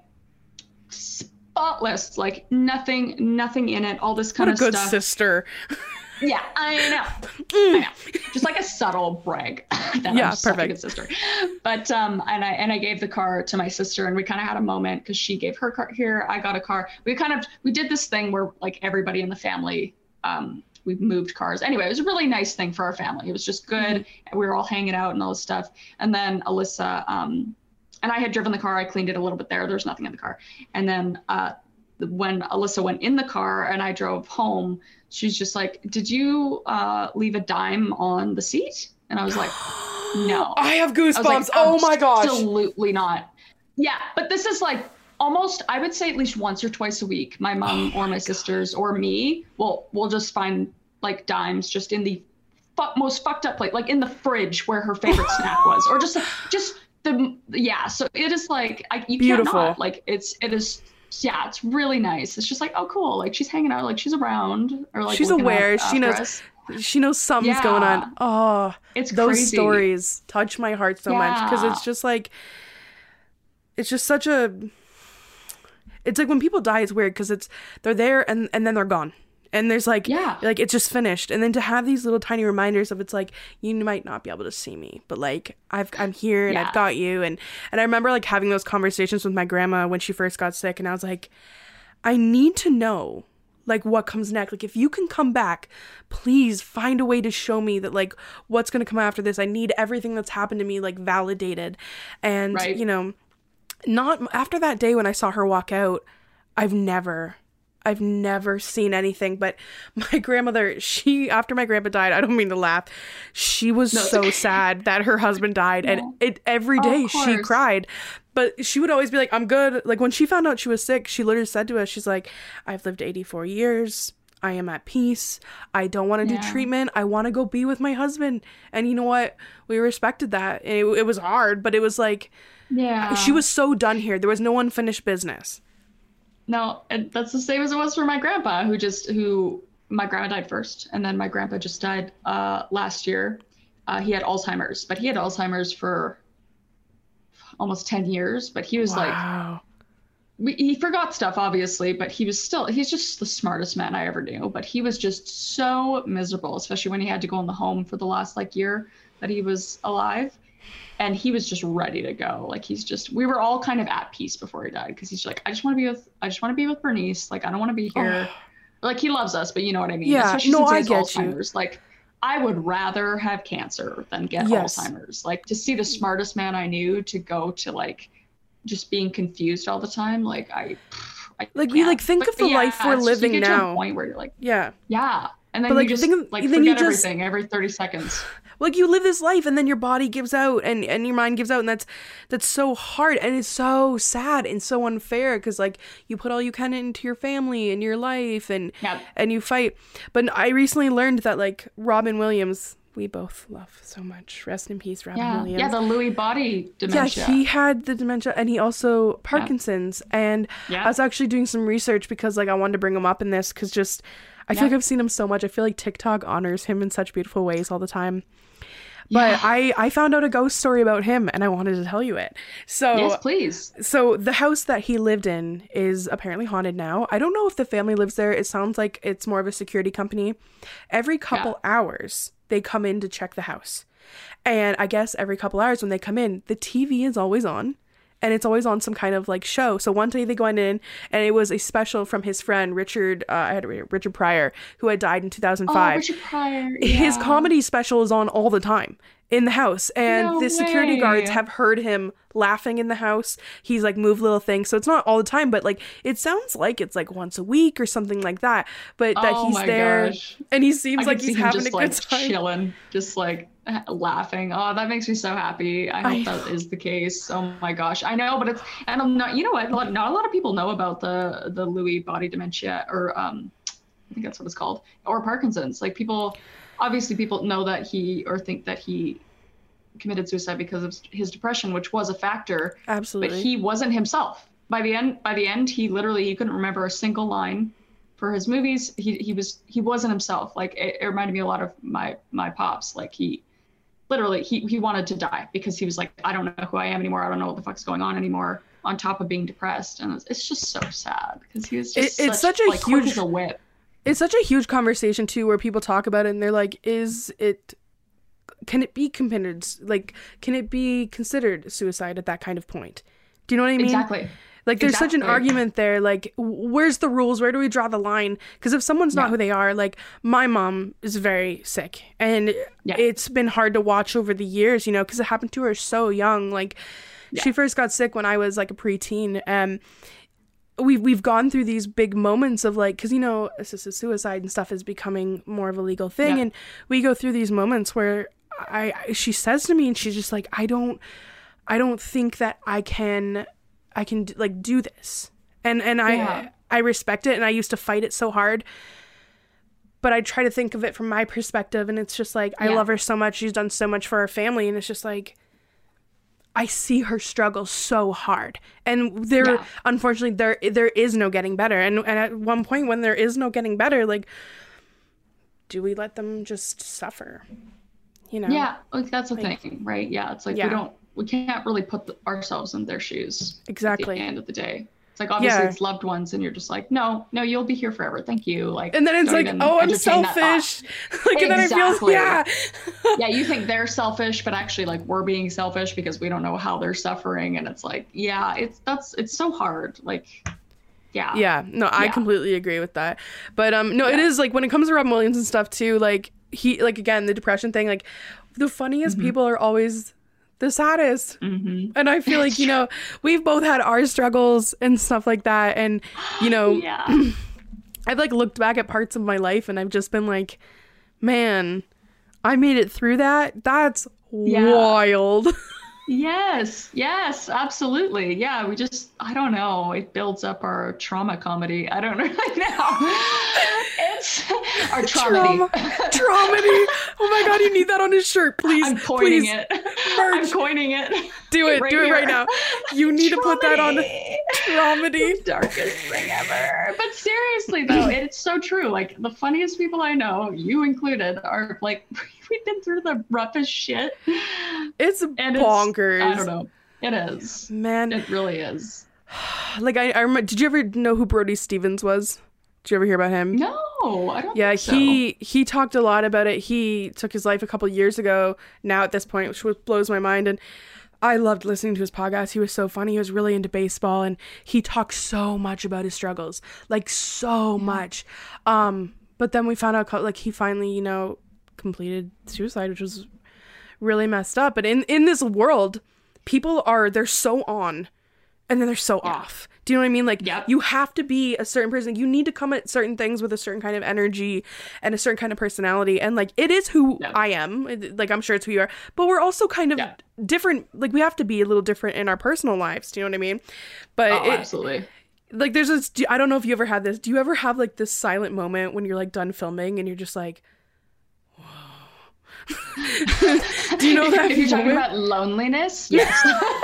spotless, like nothing, nothing in it, all this kind What a of good stuff. sister. Yeah, I know. I know. Just like a subtle brag that Yeah, I'm just such a perfect. good sister. But um, and I and I gave the car to my sister, and we kind of had a moment because she gave her car here, I got a car. We kind of we did this thing where like everybody in the family, um, we moved cars. Anyway, it was a really nice thing for our family. It was just good, Mm-hmm. and we were all hanging out and all this stuff. And then Alyssa, um, and I had driven the car. I cleaned it a little bit there. There was nothing in the car. And then uh, when Alyssa went in the car and I drove home, she's just like, did you uh, leave a dime on the seat? And I was like, no. I have I was goosebumps. like, Oh my gosh. Absolutely not. Yeah, but this is like almost, I would say at least once or twice a week, my mom Oh or my sisters or me will will just find like dimes just in the fu- most fucked up place, like in the fridge where her favorite snack was, or just just the yeah. So it is like I, you Beautiful. can't not like it's it is. Yeah, it's really nice. It's just like, oh, cool. Like she's hanging out, like she's around, or like She's looking aware. out She after knows. us. She knows something's going Yeah. on. Oh, It's those crazy. stories touch my heart so much because Yeah. it's just like, it's just such a. It's like when people die, it's weird because it's they're there and and then they're gone, and there's like Yeah. like it's just finished, and then to have these little tiny reminders of it's like you might not be able to see me, but like I've I'm here and Yeah. I've got you, and and I remember like having those conversations with my grandma when she first got sick, and I was like, I need to know like what comes next. Like if you can come back, please find a way to show me that like what's going to come after this. I need everything that's happened to me like validated. And Right. you know, not after that day when I saw her walk out, I've never I've never seen anything. But my grandmother, she after my grandpa died, I don't mean to laugh, she was No, it's so okay. sad that her husband died, Yeah. and it every Of day she course. cried. But she would always be like, I'm good. Like when she found out she was sick, she literally said to us, she's like, I've lived eighty-four years. I am at peace. I don't want to Yeah. do treatment. I want to go be with my husband. And you know what? We respected that. And it, it was hard, but it was like, Yeah. she was so done here. There was no unfinished business. No, and that's the same as it was for my grandpa, who just who my grandma died first, and then my grandpa just died uh, last year. Uh, he had Alzheimer's, but he had Alzheimer's for almost ten years. But he was like, Wow. we, he forgot stuff, obviously, but he was still, he's just the smartest man I ever knew. But he was just so miserable, especially when he had to go in the home for the last like year that he was alive. And he was just ready to go. Like he's just, we were all kind of at peace before he died. Cause he's like, I just want to be with, I just want to be with Bernice. Like, I don't want to be here. Like he loves us, but you know what I mean? Yeah, Especially no, since he I has get you. Alzheimer's. Like I would rather have cancer than get Yes. Alzheimer's. Like to see the smartest man I knew to go to like just being confused all the time. Like I, I Like, we, can't. like, think But of the life we're it's just you living get to a now. point where you're like, Yeah. yeah. And then But, like, you just think- like then forget you just- everything every thirty seconds. Like, you live this life and then your body gives out and, and your mind gives out, and that's that's so hard, and it's so sad and so unfair because, like, you put all you can into your family and your life and Yeah. and you fight. But I recently learned that, like, Robin Williams, we both love so much. Rest in peace, Robin Yeah, Williams. yeah, the Lewy body dementia. Yeah, he had the dementia, and he also Parkinson's. And Yeah. I was actually doing some research because, like, I wanted to bring him up in this because just I feel Yeah. like I've seen him so much. I feel like TikTok honors him in such beautiful ways all the time. But Yeah. I I found out a ghost story about him, and I wanted to tell you it. So Yes, please. so the house that he lived in is apparently haunted now. I don't know if the family lives there. It sounds like it's more of a security company. Every couple hours, they come in to check the house. And I guess every couple hours when they come in, the T V is always on. And it's always on some kind of, like, show. So one day they went in, and it was a special from his friend, Richard, uh, I had to read it, Richard Pryor, who had died in two thousand five. Oh, Richard Pryor. His yeah. comedy special is on all the time in the house, and No the security way. guards have heard him laughing in the house. He's like moved little things, so it's not all the time, but like it sounds like it's like once a week or something like that. But that Oh he's my there, gosh. and he seems I like could he's see him having just a like good time. chilling, just like laughing. Oh, that makes me so happy. I hope I that is the case. Oh my gosh, I know, but it's and I'm not. You know what? Not not a lot of people know about the the Lewy body dementia, or um, I think that's what it's called, or Parkinson's. Like people, obviously, people know that he or think that he committed suicide because of his depression, which was a factor. Absolutely. But he wasn't himself. By the end, by the end, he literally he couldn't remember a single line for his movies. He he was he wasn't himself. Like it, it reminded me a lot of my my pops. Like he literally he he wanted to die because he was like, I don't know who I am anymore. I don't know what the fuck's going on anymore. On top of being depressed, and it's, it's just so sad because he was just It- it's such, such a like, quick huge- as a whip. It's such a huge conversation too, where people talk about it and they're like, is it, can it be committed, like, can it be considered suicide at that kind of point? Do you know what I mean? Exactly. Like, there's such an Exactly. argument there. Like, w- where's the rules? Where do we draw the line? Because if someone's not Yeah. who they are, like, my mom is very sick. And Yeah. it's been hard to watch over the years, you know, because it happened to her so young. Like, she first got sick when I was, like, a preteen. And we've, we've gone through these big moments of, like, because, you know, assisted suicide and stuff is becoming more of a legal thing. Yeah. And we go through these moments where I, I she says to me, and she's just like, I don't, I don't think that I can... I can like do this, and and I Yeah. I respect it, and I used to fight it so hard, but I try to think of it from my perspective, and it's just like I Yeah. love her so much. She's done so much for our family, and it's just like I see her struggle so hard, and there Yeah. unfortunately there there is no getting better, and and at one point when there is no getting better, like do we let them just suffer? You know? Yeah, like that's the thing, right? Yeah, it's like Yeah. we don't, we can't really put the, ourselves in their shoes. Exactly. At the end of the day, it's like obviously Yeah. it's loved ones, and you're just like, no, no, you'll be here forever. Thank you. Like, And then it's don't like, even oh, I'm entertain that thought. selfish. Like, and then I feel, Exactly. yeah. Yeah, you think they're selfish, but actually, like, we're being selfish because we don't know how they're suffering, and it's like, yeah, it's that's it's so hard. Like, yeah, Yeah, no, I Yeah. completely agree with that. But um, no, it Yeah. is like when it comes to Robin Williams and stuff too. Like he, like again, the depression thing. Like the funniest Mm-hmm. people are always the saddest, hmm and I feel like you know we've both had our struggles and stuff like that, and you know yeah, I've like looked back at parts of my life and I've just been like, man, I made it through that. That's Yeah. wild. yes, yes, absolutely. Yeah, we just, I don't know, it builds up our trauma comedy. I don't really know. It's our Trauma, trauma. traumedy. Oh my god, you need that on his shirt, please. I'm coining please. it. Merch. I'm coining it. Do it. Right do it right here. now. You need to put that on Traumedy. traumedy. Darkest thing ever. But seriously though, it's so true. Like the funniest people I know, you included, are like, we've been through the roughest shit. It's And bonkers. It's, I don't know. It is. Man, It really is. like I, I remember, did you ever know who Brody Stevens was? Did you ever hear about him? No, I don't Yeah, think so. he he talked a lot about it. He took his life a couple years ago now at this point, which was- blows my mind. And I loved listening to his podcast. He was so funny. He was really into baseball, and he talked so much about his struggles, like so much. Um, but then we found out, like, he finally, you know, completed suicide, which was really messed up. But in in this world, people are they're so on, and then they're so off. Do you know what I mean? Like, Yep. you have to be a certain person. You need to come at certain things with a certain kind of energy and a certain kind of personality. And like, it is who Yep. I am. It- Like, I'm sure it's who you are. But we're also kind of Yep. different. Like, we have to be a little different in our personal lives. Do you know what I mean? But Oh, it, absolutely. like, there's this, do- I don't know if you ever had this. Do you ever have like this silent moment when you're like done filming and you're just like, do you know that If you're talking moment? about loneliness, yes.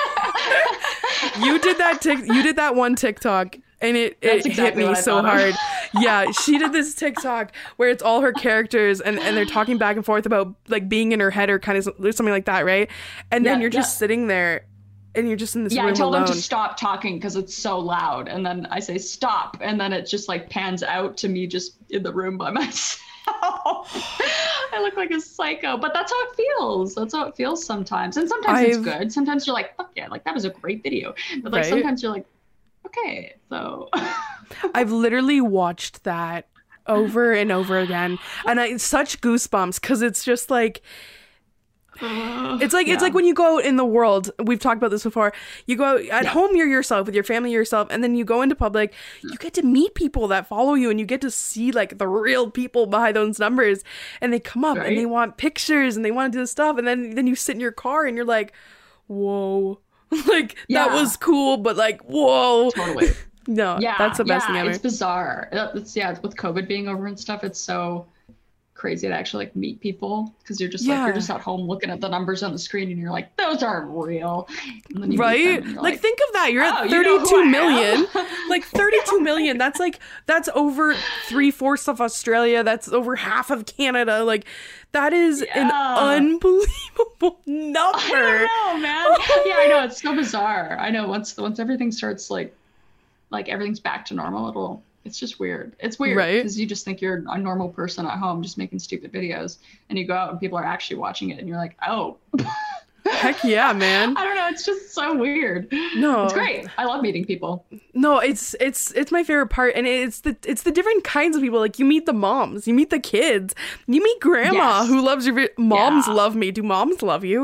You did that tic- you did that one TikTok and it, it That's exactly hit me what I so thought hard. of. Yeah, she did this TikTok where it's all her characters and, and they're talking back and forth about like being in her head or kind of something like that, right? And then Yeah, you're just yeah. sitting there and you're just in this Yeah, I room told alone. them to stop talking because it's so loud. And then I say stop. And then it just like pans out to me just in the room by myself. I look like a psycho, but that's how it feels. That's how it feels sometimes. And sometimes it's I've- good. Sometimes you're like, fuck yeah, like that was a great video. But like Right. sometimes you're like, okay, so I've literally watched that over and over again and I such goosebumps because it's just like It's like it's Yeah. like when you go out in the world. We've talked about this before. You go out, at Yeah. home, you're yourself with your family, you're yourself, and then you go into public. You get to meet people that follow you, and you get to see like the real people behind those numbers. And they come up Right. and they want pictures and they want to do this stuff. And then then you sit in your car and you're like, whoa, like that Yeah. was cool, but like whoa, totally. no, Yeah, that's the best yeah, thing ever. It's bizarre. It's yeah, with COVID being over and stuff, it's so crazy to actually like meet people because you're just like Yeah. you're just at home looking at the numbers on the screen and you're like, those aren't real. And then you meet them Right? and you're Like, think of that. You're "Oh, at you know who I thirty-two am." million. Like thirty-two million. That's like that's over three fourths of Australia. That's over half of Canada. Like that is an Yeah. unbelievable I number. don't know, man. Yeah, I know it's so bizarre. I know once once everything starts like like everything's back to normal, it'll it's just weird. It's weird Right. because you just think you're a normal person at home just making stupid videos, and you go out and people are actually watching it, and you're like, oh. Heck yeah, man. I don't know. It's just so weird. No. It's great. I love meeting people. No, it's it's it's my favorite part, and it's the it's the different kinds of people. Like you meet the moms, you meet the kids, you meet grandma Yes. who loves your vi- moms. Yeah. Love me. Do moms love you?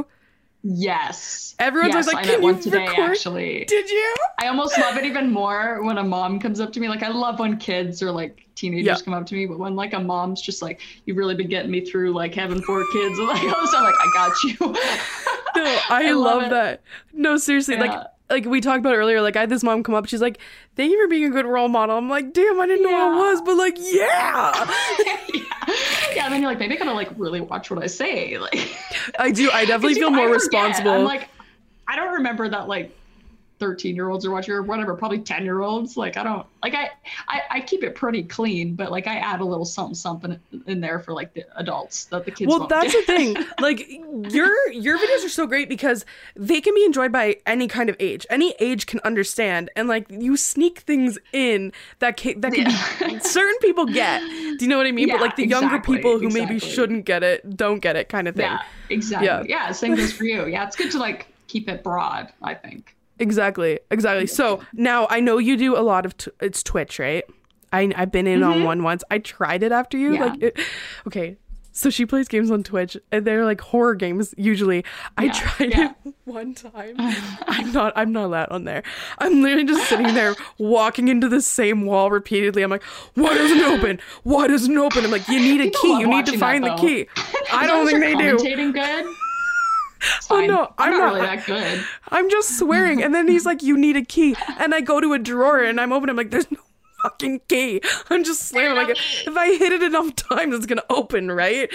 Yes. Everyone's yes, always like, I "Can met you one today, record?" actually. Did you? I almost love it even more when a mom comes up to me. Like, I love when kids or like teenagers Yeah. come up to me, but when like a mom's just like, you've really been getting me through like having four kids and like all this, I'm like, I got you. No, I, I love, love it. that. No, seriously, like Yeah. like we talked about earlier. Like I had this mom come up. She's like, "Thank you for being a good role model." I'm like, "Damn, I didn't know I Yeah. was," but like, yeah, yeah. Yeah, and then you're like, maybe I gotta like really watch what I say. Like, I do. I definitely 'cause, you feel know, more I forget. responsible. I'm like, I don't remember that like thirteen year olds are watching or whatever, probably ten year olds. Like I don't like I, I I keep it pretty clean, but like I add a little something something in there for like the adults that the kids Well, won't that's do. the thing. Like your your videos are so great because they can be enjoyed by any kind of age. Any age can understand, and like you sneak things in that can, that can Yeah. be certain people get. Do you know what I mean? Yeah, but like the younger exactly, people who maybe exactly. shouldn't get it, don't get it, kind of thing. Yeah, exactly. Yeah. Yeah. same goes for you. Yeah, it's good to like keep it broad, I think. Exactly, exactly. So now I know you do a lot of t- it's Twitch, right? I I've been in on one once. I tried it after you. Mm-hmm. Yeah. Like, it, okay, so she plays games on Twitch, and they're like horror games usually. I Yeah, tried yeah. it one time. I'm not. I'm not allowed on there. I'm literally just sitting there, walking into the same wall repeatedly. I'm like, why doesn't it open? Why doesn't it open? I'm like, you need a People key. love You need to watching find that, the though. key. I As don't long as think they you're do. commentating good. It's Oh, fine. no, I'm I'm, not not- really that good. I'm just swearing. And then he's like, you need a key. And I go to a drawer and I'm opening. I'm like, there's no fucking key. I'm just slamming. I'm like, if I hit it enough times, it's going to open, right?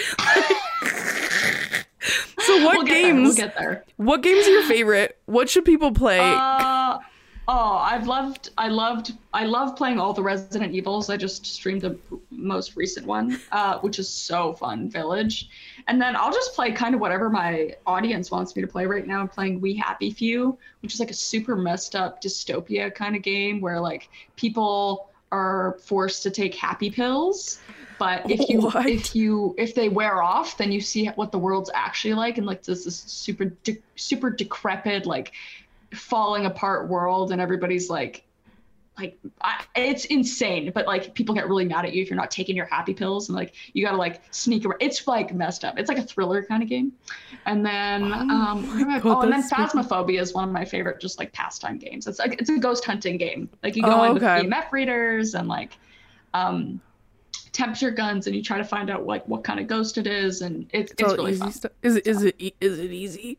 So what We'll get there. games, We'll get there. what games are your favorite? What should people play? Uh, oh, I've loved, I loved, I love playing all the Resident Evils. I just streamed the most recent one, uh, which is so fun, Village. And then I'll just play kind of whatever my audience wants me to play. Right now I'm playing We Happy Few, which is like a super messed up dystopia kind of game where like people are forced to take happy pills. But if you What? if you if they wear off, then you see what the world's actually like, and like this this super de- super decrepit, like falling apart world, and everybody's like like I, it's insane, but like people get really mad at you if you're not taking your happy pills, and like you gotta like sneak around. It's like messed up. It's like a thriller kind of game. And then oh, um I, God, oh and then spooky. Phasmophobia is one of my favorite just like pastime games. It's like it's a ghost hunting game. Like you go Oh, in with okay. E M F readers and like um temperature guns, and you try to find out like what kind of ghost it is, and it's it's all really easy fun. stuff. Is it is it e- is it easy?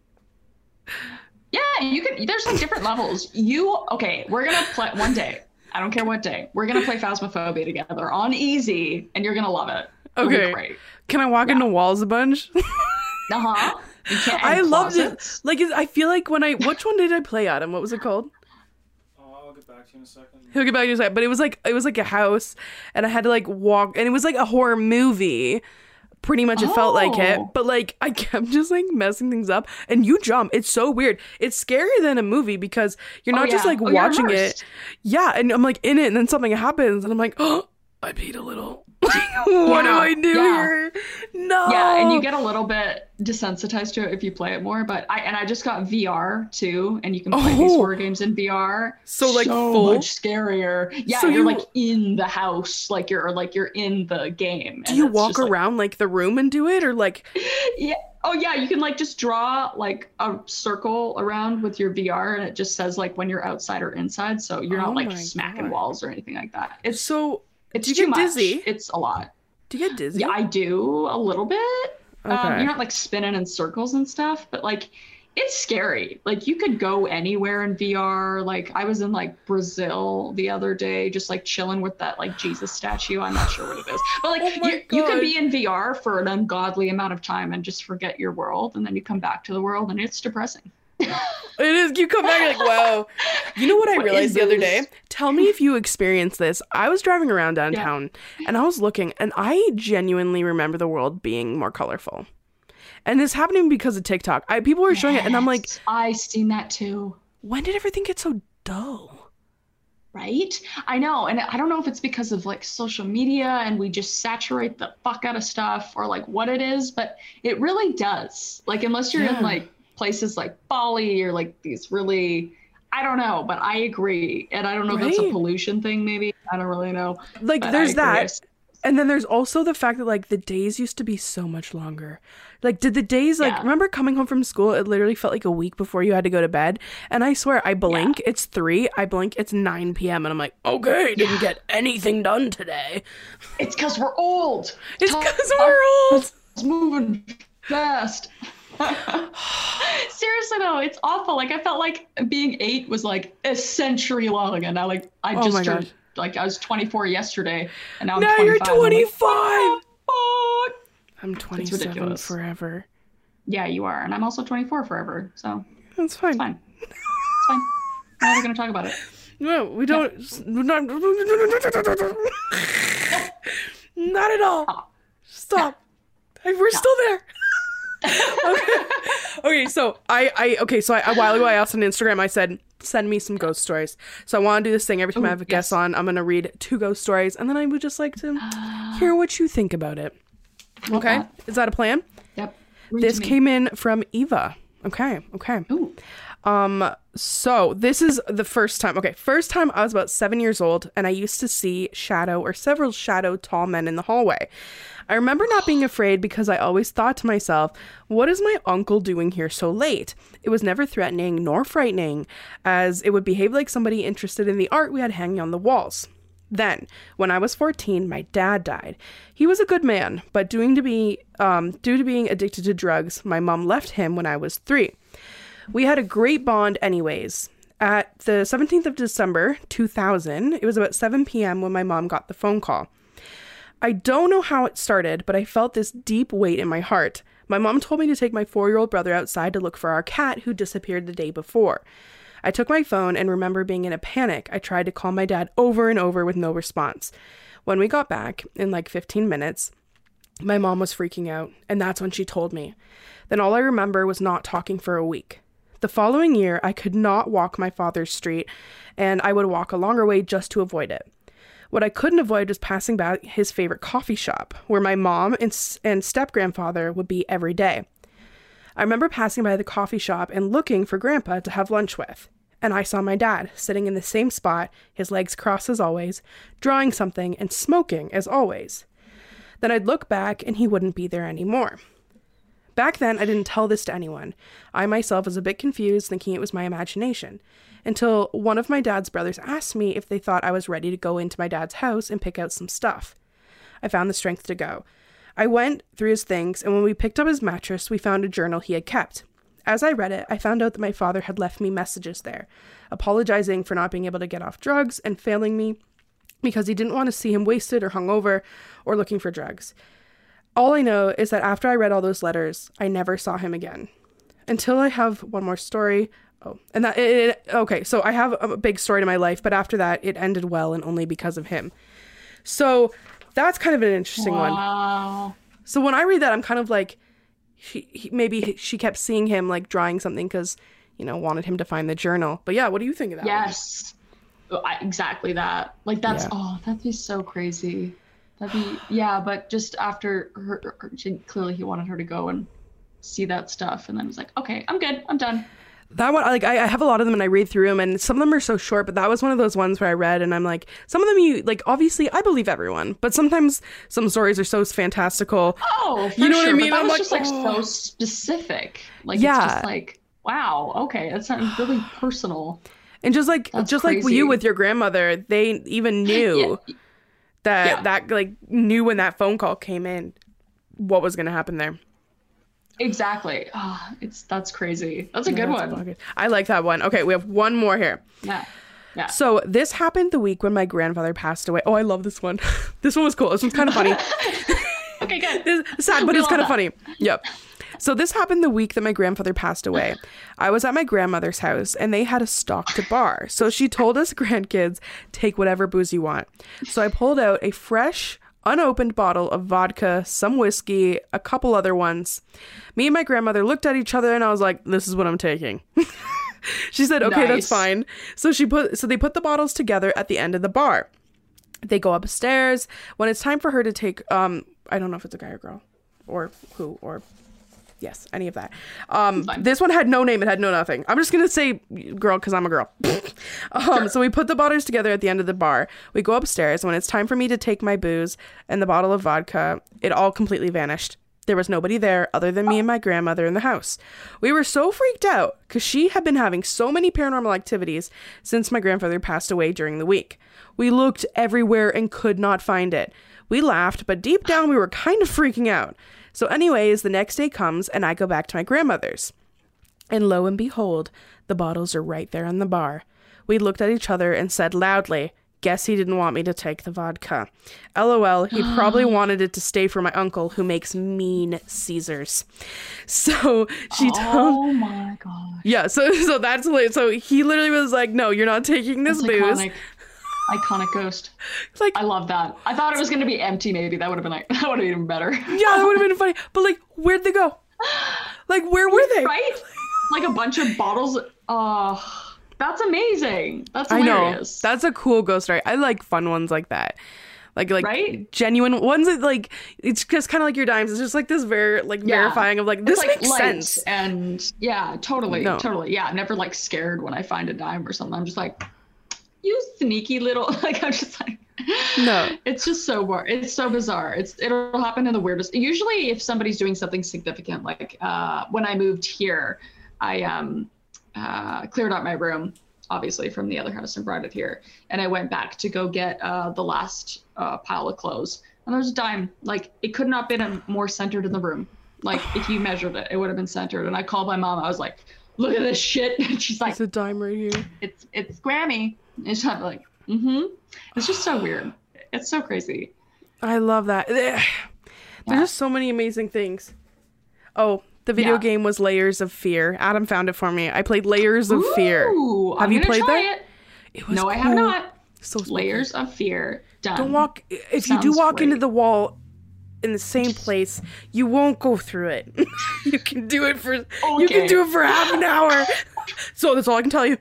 Yeah, you can. There's like different levels. You okay? We're gonna play one day. I don't care what day. We're gonna play Phasmophobia together on easy, and you're gonna love it. It'll be Okay. great. Can I walk Yeah. into walls a bunch? Uh huh. You can't. I and loved it. closets. Like is, I feel like when I which one did I play, Adam? What was it called? I'll get back to you in a second. He'll get back to you in a second. But it was like it was like a house, and I had to like walk, and it was like a horror movie. Pretty much, it felt like it. Oh. But like I kept just like messing things up, and you jump. It's so weird. It's scarier than a movie because you're Oh, not just yeah. like Oh, you're watching it. immersed. Yeah, and I'm like in it, and then something happens, and I'm like, oh, I peed a little. What do Yeah, I do yeah. here? No. Yeah, and you get a little bit desensitized to it if you play it more. But I and I just got V R too, and you can play these Oh. horror games in V R. So, like, so full? much scarier. Yeah, So you're you- like in the house, like you're or like you're in the game. do and you it's walk just, like, around like the room and do it, or like? Yeah. Oh yeah, you can like just draw like a circle around with your V R, and it just says like when you're outside or inside, so you're Oh not like my smacking God. walls or anything like that. It's So it's do you too get much. dizzy? It's a lot. do you get dizzy? Yeah, I do a little bit. Um, Okay. you're not like spinning in circles and stuff, but like it's scary. Like you could go anywhere in V R. Like I was in like Brazil the other day, just like chilling with that like Jesus statue. I'm not sure what it is, but like Oh my you, you God. could be in V R for an ungodly amount of time and just forget your world, and then you come back to the world, and it's depressing. It is. You come back you're like, wow. You know what I What realized is the other this? day? Tell me if you experienced this. I was driving around downtown and I was looking, and I genuinely remember the world being more colorful. And this happening because of TikTok. I people were showing it, and I'm like, Yes, I seen that too. when did everything get so dull? Right? I know. And I don't know if it's because of like social media and we just saturate the fuck out of stuff or like what it is, but it really does. Like, unless you're Yeah. in like places like Bali or like these really, I don't know, but I agree. And I don't know if that's a Right. pollution thing, maybe. I don't really know. Like, but there's I agree. that. And then there's also the fact that like the days used to be so much longer. Like, did the days like Yeah. remember coming home from school? It literally felt like a week before you had to go to bed. And I swear, I blink, it's three. I blink, it's nine p.m. And I'm like, okay, didn't get anything done today. It's because we're old. It's Time- because we're old. It's moving fast. Seriously though, it's awful. Like I felt like being eight was like a century long, and now like I Oh just my turned gosh. like I was twenty-four yesterday, and now I'm Now twenty-five. you're and I'm like, twenty-five. "Oh, fuck." I'm twenty-seven ridiculous. forever. Yeah, you are, and I'm also twenty-four forever. So That's fine. it's fine. It's fine. We're not gonna talk about it. No, we don't. Not, not at all. Stop. I- We're still there. okay. Okay, so I, I, okay, so I, a while ago I asked on Instagram, I said, send me some ghost stories. So I want to do this thing every time I have a guest yes. on. I'm going to read two ghost stories, and then I would just like to hear what you think about it. Okay? that. Is that a plan? Yep. Read This to me. came in from Eva. Okay, okay. Ooh. Um, so this is the first time. Okay, first time I was about seven years old, and I used to see shadow or several shadow tall men in the hallway. I remember not being afraid because I always thought to myself, what is my uncle doing here so late? It was never threatening nor frightening, as it would behave like somebody interested in the art we had hanging on the walls. Then, when I was fourteen, my dad died. He was a good man, but due to be um, due to being addicted to drugs, my mom left him when I was three. We had a great bond anyways. At the seventeenth of December, two thousand, it was about seven p.m. when my mom got the phone call. I don't know how it started, but I felt this deep weight in my heart. My mom told me to take my four-year-old brother outside to look for our cat who disappeared the day before. I took my phone and remember being in a panic. I tried to call my dad over and over with no response. When we got back, in like fifteen minutes, my mom was freaking out, and that's when she told me. Then all I remember was not talking for a week. The following year, I could not walk my father's street, and I would walk a longer way just to avoid it. What I couldn't avoid was passing by his favorite coffee shop, where my mom and, and step-grandfather would be every day. I remember passing by the coffee shop and looking for Grandpa to have lunch with. and I saw my dad sitting in the same spot, his legs crossed as always, drawing something and smoking as always. Then I'd look back and he wouldn't be there anymore. Back then, I didn't tell this to anyone. I myself was a bit confused, thinking it was my imagination, until one of my dad's brothers asked me if they thought I was ready to go into my dad's house and pick out some stuff. I found the strength to go. I went through his things, and when we picked up his mattress, we found a journal he had kept. As I read it, I found out that my father had left me messages there, apologizing for not being able to get off drugs and failing me because he didn't want to see him wasted or hungover or looking for drugs. All I know is that after I read all those letters, I never saw him again. Until I have one more story. Oh, and that, it, it, okay, so I have a big story to my life, but after that, it ended well and only because of him. So that's kind of an interesting wow. one. Wow. So when I read that, I'm kind of like, she, he, maybe she kept seeing him like drawing something because, you know, wanted him to find the journal. But yeah, what do you think of that? Yes, I, exactly that. Like that's, Yeah. oh, that'd be so crazy. That'd be, yeah, but just after her, her she, clearly he wanted her to go and see that stuff, and then was like, okay, I'm good, I'm done. That one, like, I, I have a lot of them and I read through them, and some of them are so short, but that was one of those ones where I read and I'm like, some of them you, like, obviously I believe everyone, but sometimes some stories are so fantastical. Oh, for You know sure. what I mean? But that I'm was like, just like oh. so specific. Like, Yeah. it's just like, wow, okay, that's not really personal. And just like, That's just like crazy. you with your grandmother, they even knew Yeah. that, Yeah. that, like, knew when that phone call came in, what was going to happen there. Exactly. Oh, it's that's crazy. That's a Yeah, good that's one. bugging. I like that one. Okay, we have one more here. Yeah. Yeah. So this happened the week when my grandfather passed away. Oh, I love this one. This one was cool. This one's kind of funny. Okay, good. It's sad, but We it's kind of love funny. Yep. So this happened the week that my grandfather passed away. I was at my grandmother's house and they had a stocked bar. So she told us grandkids, take whatever booze you want. So I pulled out a fresh, unopened bottle of vodka, some whiskey, a couple other ones. Me and my grandmother looked at each other and I was like, this is what I'm taking. She said, okay, that's Nice. fine. So she put, so they put the bottles together at the end of the bar. They go upstairs. When it's time for her to take, um, I don't know if it's a guy or girl or who, or yes, any of that. Um, Fine. this one had no name. It had no nothing. I'm just going to say girl because I'm a girl. um, so we put the bottles together at the end of the bar. We go upstairs. When it's time for me to take my booze and the bottle of vodka, it all completely vanished. There was nobody there other than me and my grandmother in the house. We were so freaked out because she had been having so many paranormal activities since my grandfather passed away during the week. We looked everywhere and could not find it. We laughed, but deep down we were kind of freaking out. So anyways, the next day comes and I go back to my grandmother's. And lo and behold, the bottles are right there in the bar. We looked at each other and said loudly, guess he didn't want me to take the vodka. LOL, he probably wanted it to stay for my uncle who makes mean Caesars. So she told... Oh my god. Yeah, so so that's lit. So he literally was like, no, you're not taking this That's booze. iconic. Iconic ghost. It's like, I love that. I thought it was gonna be empty. Maybe that would have been like that would have been even better. yeah, that would have been funny. But like, where'd they go? Like, where were they? Right? Like a bunch of bottles. Oh, that's amazing. That's I know. hilarious. That's a cool ghost story. I like fun ones like that. Like, like Right? genuine ones that like, it's just kind of like your dimes. It's just like this very, like Yeah. verifying of like, this It's like makes light sense. And yeah, totally, No. totally. Yeah, I'm never like scared when I find a dime or something. I'm just like, you sneaky little. Like I'm just like, No. It's just so bar- it's so bizarre. It's it'll happen in the weirdest. Usually, if somebody's doing something significant, like uh, when I moved here, I um uh, cleared out my room, obviously from the other house and brought it here, and I went back to go get uh, the last uh, pile of clothes, and there's a dime. Like it could not have been more centered in the room. Like if you measured it, it would have been centered. And I called my mom. I was like, "Look at this shit!" And she's like, It's a dime right here. "It's it's Grammy." And she's like, "Mm-hmm." It's just so weird. It's so crazy. I love that. There's Yeah. just so many amazing things. Oh, the video Yeah. game was Layers of Fear. Adam found it for me. I played Layers of Fear. Ooh, Have I'm you gonna played try that? It. It was No, I have cool. not. So spooky. Layers of Fear. Done. Don't walk. If you do Sounds walk into great. the wall in the same place, you won't go through it. You can do it for. You can Okay. do it for half an hour. So that's all I can tell you.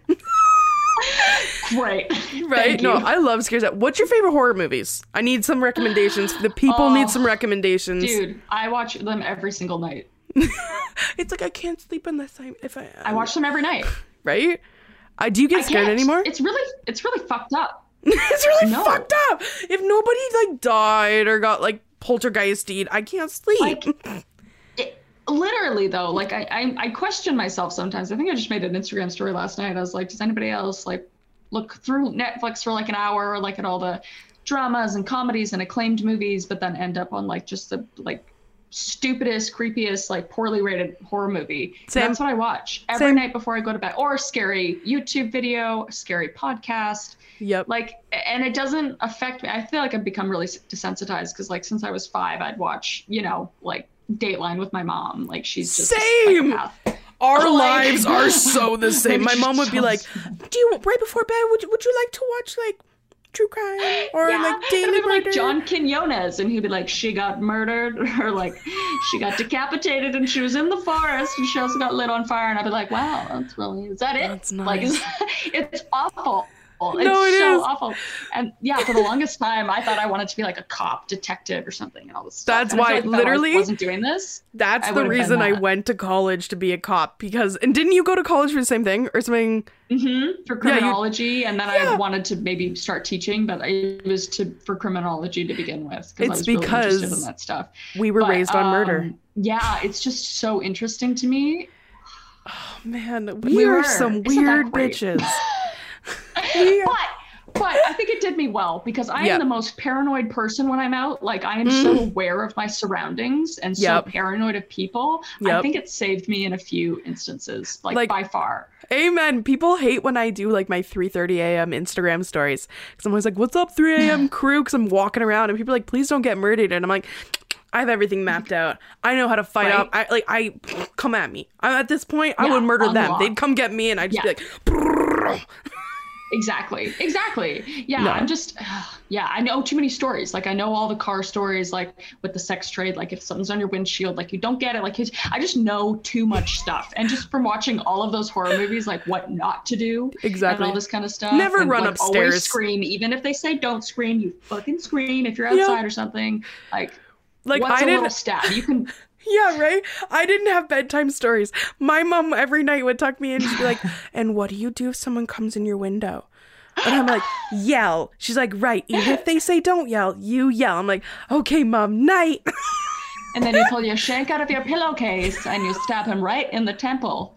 Great. Right? Thank No, you. I love scares. What's your favorite horror movies? I need some recommendations. The people Oh, need some recommendations. Dude, I watch them every single night. It's like I can't sleep unless I if I. I watch them every night. Right? Uh, do you get I scared can't. anymore? It's really, it's really fucked up. It's really No. fucked up. If nobody like died or got like poltergeisted, I can't sleep. Like, it, literally though, like I, I, I question myself sometimes. I think I just made an Instagram story last night. I was like, does anybody else like look through Netflix for like an hour, or like at all the dramas and comedies and acclaimed movies, but then end up on like just the like stupidest, creepiest, like poorly rated horror movie. Same. That's what I watch every Same. night before I go to bed, or a scary YouTube video, a scary podcast. Yep. Like, and it doesn't affect me. I feel like I've become really desensitized because like since I was five, I'd watch, you know, like Dateline with my mom. Like she's just Same. a psychopath. Our Like- lives are so the same. My mom would be like, "Do you right before bed? Would you, would you like to watch like true crime or Yeah, like and daily it'd be murder?" like John Quinones, and he'd be like, she got murdered, or like she got decapitated, and she was in the forest, and she also got lit on fire. And I'd be like, wow, that's really, is that it? That's Like, nice. is, it's awful. It's No, it so is. awful. And yeah, for the longest time, I thought I wanted to be like a cop, detective, or something, and all this stuff. That's And I why, feel like if I literally- wasn't doing this. That's I the would've been reason I that. went to college to be a cop, because and didn't you go to college for the same thing or something? Mm-hmm, for Yeah, you- criminology, and then Yeah. I wanted to maybe start teaching, but it was to for criminology to begin with. It's I was really because interested in that stuff. We were But, raised on murder. um, Yeah, it's just so interesting to me. Man, we, we are were. some Isn't that weird great? bitches. We are- But but I think it did me well because I Yeah. am the most paranoid person when I'm out. Like I am so aware of my surroundings and so Yep. paranoid of people. I Yep. think it saved me in a few instances, like, Like- by far. Amen. People hate when I do like my three thirty a.m. Instagram stories. Because I'm always like, what's up, three a.m. crew? Because I'm walking around and people are like, please don't get murdered. And I'm like, I have everything mapped out. I know how to fight Right. up. I like, I come at me. I'm at this point, I Yeah, would murder them. unlock. They'd come get me and I'd just Yeah. be like, "Brrrr." Exactly. Exactly. Yeah. No. I'm just, yeah, I know too many stories. Like I know all the car stories, like with the sex trade, like if something's on your windshield, like you don't get it. Like his, I just know too much stuff. And just from watching all of those horror movies, like what not to do. Exactly. And all this kind of stuff. Never and, run like, upstairs. Always scream. Even if they say don't scream, you fucking scream. If you're Yeah. outside or something, like, Like what's I a little didn't. stab? You can, Yeah, right? I didn't have bedtime stories. My mom every night would tuck me in and she'd be like, and what do you do if someone comes in your window? And I'm like, yell. She's like, right. Even if they say don't yell, you yell. I'm like, okay, mom, night. and then you pull your shank out of your pillowcase and you stab him right in the temple.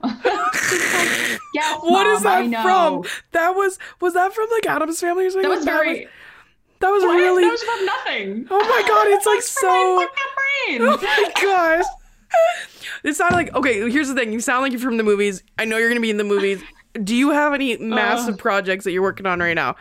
Yes, What is Mom, I that know. from? That was, was that from like Addams Family or something? That was very. that was What? really, That was from nothing. oh my God, it's like That's from my so, fucking oh brain. my gosh. It sounded like, okay, here's the thing. You sound like you're from the movies. I know you're going to be in the movies. Do you have any massive projects that you're working on right now?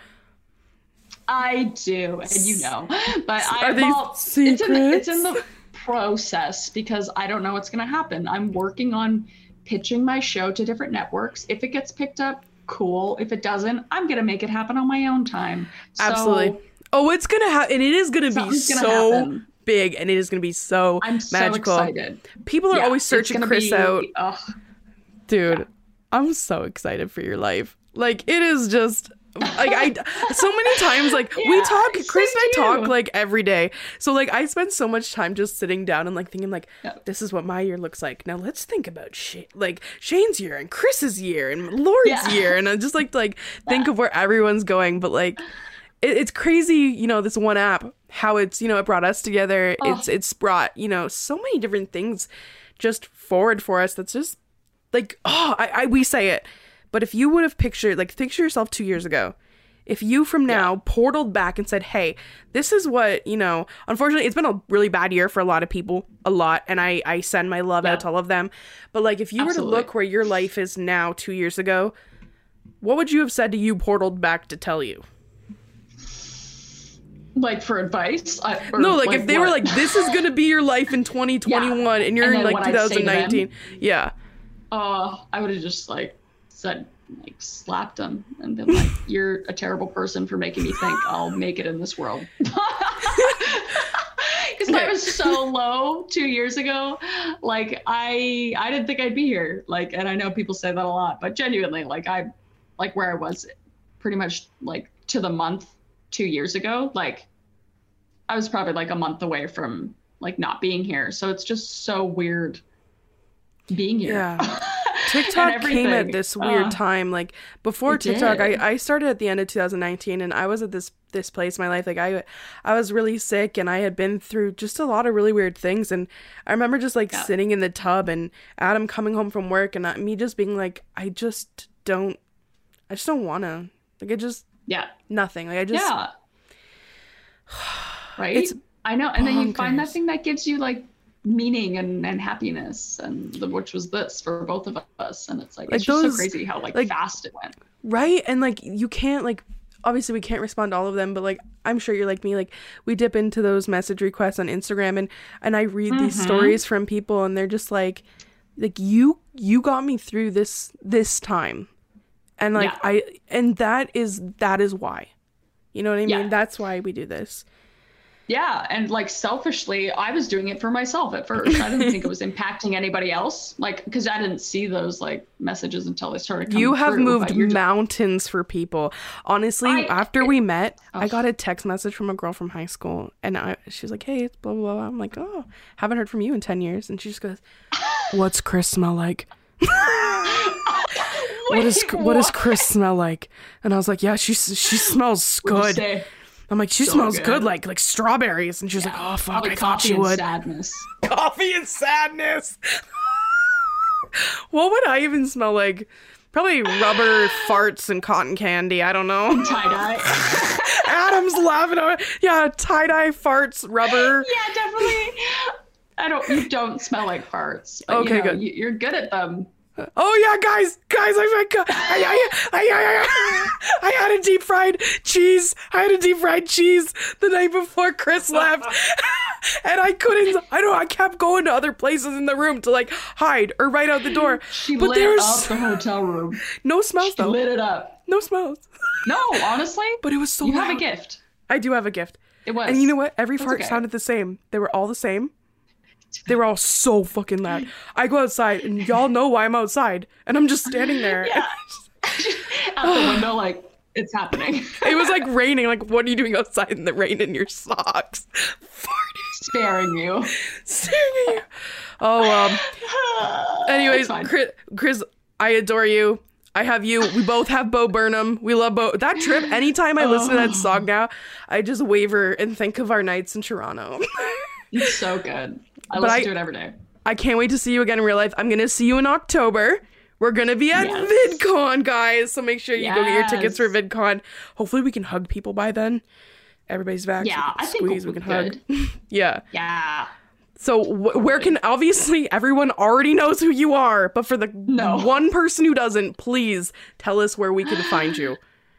I do, and you know, but I Are they well, it's in, the, it's in secrets? the process because I don't know what's going to happen. I'm working on pitching my show to different networks. If it gets picked up, cool. If it doesn't, I'm going to make it happen on my own time. So, Absolutely. Oh, it's going to happen. And it is going to be Something's gonna so happen. big. And it is going to be so I'm so magical. excited. People are Yeah, always it's searching gonna Chris be- out. ugh. Dude, Yeah. I'm so excited for your life. Like, it is just... like I so many times like we Yeah, talk same Chris and I to talk you. like every day, so like I spend so much time just sitting down and like thinking like Yeah. this is what my year looks like. Now let's think about Shane, like Shane's year and Chris's year and Lord's Yeah. year, and I just like to like think of where everyone's going. But like it, it's crazy, you know, this one app, how it's, you know, it brought us together. Oh. It's it's brought, you know, so many different things just forward for us. That's just like, oh, I, I we say it, but if you would have pictured, like, picture yourself two years ago. If you from now portaled back and said, hey, this is what, you know, unfortunately, it's been a really bad year for a lot of people, a lot. And I, I send my love Yeah. out to all of them. But like, if you were Absolutely. to look where your life is now two years ago, what would you have said to you portaled back to tell you? Like for advice? I, or No, like, if they were what? like, this is going to be your life in twenty twenty-one and you're And in then like what I'd say to twenty nineteen. Yeah. Uh, I would have just like said, like slapped him and been like, "You're a terrible person for making me think I'll make it in this world." Because I was so low two years ago. Like I, I didn't think I'd be here. Like, and I know people say that a lot, but genuinely, like I, like where I was, pretty much like to the month two years ago. Like, I was probably like a month away from like not being here. So it's just so weird being here. Yeah. TikTok came at everything. this weird Uh, time. Like before it TikTok, did. I, I started at the end of two thousand nineteen, and I was at this this place in my life. Like I I was really sick, and I had been through just a lot of really weird things. And I remember just like Yeah. sitting in the tub, and Adam coming home from work, and I- me just being like, I just don't, I just don't wanna. Like I just Yeah. nothing. Like I just Yeah. Right? It's I know. And then you find bonkers. that thing that gives you like meaning and, and happiness, and the, which was this for both of us. And it's like, Like it's just those- so crazy how like, like- fast it went. right. And like you can't like. Obviously we can't respond to all of them, but like I'm sure you're like me, like we dip into those message requests on Instagram, and and I read these Mhm. stories from people, and they're just like like you you got me through this this time, and like Yeah. I and that is that is why, you know what I mean? Yeah. That's why we do this. Yeah. And like selfishly, I was doing it for myself at first. I didn't think it was impacting anybody else. Like, because I didn't see those like messages until they started coming You have through, moved but you're just- mountains for people. Honestly, I- after we met, I Oh. got a text message from a girl from high school, and I, she was like, "Hey, it's blah blah blah." I'm like, "Oh, haven't heard from you in ten years," and she just goes, "What's Chris smell like?" what is Wait, what does Chris smell like? And I was like, "Yeah, she she smells What'd you good." say? I'm like, "She So smells good. good, like like strawberries," and she was like, "Oh fuck, Probably I thought coffee she and would." Sadness. Coffee and sadness. What would I even smell like? Probably rubber farts and cotton candy. I don't know. Tie dye. Adam's laughing at it. Yeah, tie-dye farts, rubber. Yeah, definitely. I don't. You don't smell like farts. But, Okay, you know, good. You, you're good at them. Oh yeah, guys, guys, I, I, I, I, I, I, I had a deep fried cheese. I had a deep fried cheese the night before Chris left, and I couldn't. I don't. I kept going to other places in the room to like hide or right out the door. She but lit there's up the hotel room. no smells She though. lit it up. No smells. No, honestly. But it was so you loud. have a gift. I do have a gift. It was. And you know what? Every That's fart okay. sounded the same. They were all the same. They were all so fucking loud. I go outside, and y'all know why I'm outside, and I'm just standing there. Yeah. Out the window, like it's happening. It was like raining. Like, what are you doing outside in the rain in your socks? Farting, Sparing you. staring at you. Oh, um. Anyways, It's fine. Chris, Chris, I adore you. I have you. We both have Bo Burnham. We love Bo. That trip, anytime I listen to that song now, I just waver and think of our nights in Toronto. It's so good. I But listen I- to it every day. I can't wait to see you again in real life. I'm going to see you in October. We're going to be at Yes. VidCon, guys. So make sure you go get your tickets for Yes. VidCon. Hopefully we can hug people by then. Everybody's vaccinated. Yeah, I think Squeeze, we'll we can be hug. Yeah. Yeah. So wh- where can, obviously everyone already knows who you are, but for the No. one person who doesn't, please tell us where we can find you.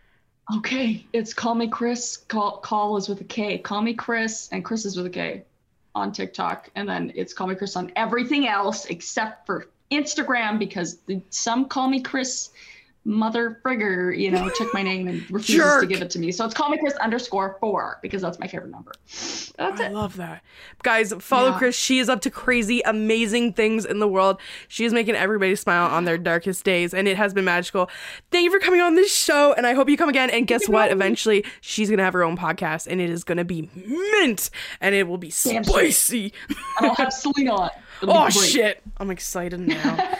Okay. It's Call Me Chris. Call call is with a K. Call Me Chris, and Chris is with a K on TikTok. And then it's Call Me Chris on everything else except for Instagram, because the, some Call Me Chris mother frigger, you know, took my name and refuses Jerk. to give it to me. So it's Call Me Chris underscore four, because that's my favorite number. That's I it. love that. Guys, follow Yeah. Chris. She is up to crazy, amazing things in the world. She is making everybody smile on their darkest days, and it has been magical. Thank you for coming on this show, and I hope you come again. And guess what? Eventually, she's going to have her own podcast, and it is going to be mint, and it will be Damn straight. spicy. And I'll have Selena on. It'll be Oh, great. shit. I'm excited now.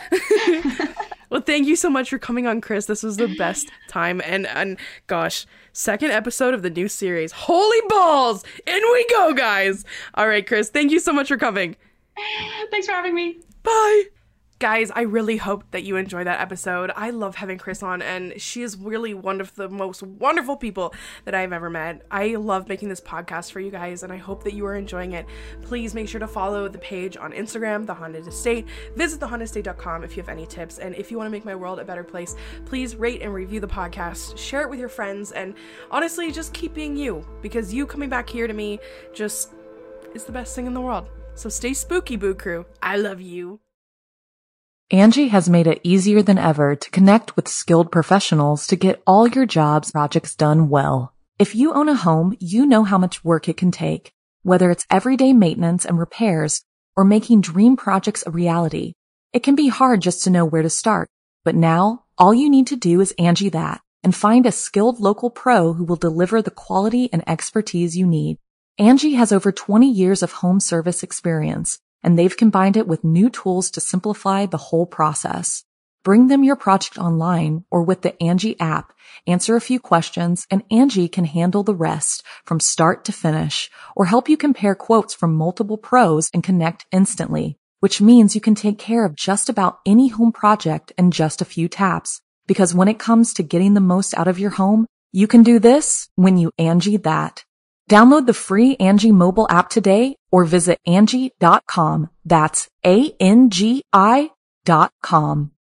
Well, thank you so much for coming on, Chris. This was the best time. And, and gosh, second episode of the new series. Holy balls! In we go, guys. All right, Chris, thank you so much for coming. Thanks for having me. Bye. Guys, I really hope that you enjoyed that episode. I love having Chris on, and she is really one of the most wonderful people that I've ever met. I love making this podcast for you guys, and I hope that you are enjoying it. Please make sure to follow the page on Instagram, The Haunted Estate. Visit the haunted estate dot com if you have any tips, and if you want to make my world a better place, please rate and review the podcast, share it with your friends, and honestly, just keep being you, because you coming back here to me just is the best thing in the world. So stay spooky, Boo Crew. I love you. Angie has made it easier than ever to connect with skilled professionals to get all your jobs projects done well. If you own a home, you know how much work it can take, whether it's everyday maintenance and repairs or making dream projects a reality. It can be hard just to know where to start, but now all you need to do is Angie that and find a skilled local pro who will deliver the quality and expertise you need. Angie has over twenty years of home service experience, and they've combined it with new tools to simplify the whole process. Bring them your project online or with the Angie app. Answer a few questions and Angie can handle the rest from start to finish or help you compare quotes from multiple pros and connect instantly, which means you can take care of just about any home project in just a few taps. Because when it comes to getting the most out of your home, you can do this when you Angie that. Download the free Angie mobile app today or visit Angie dot com. That's A N G I dot com.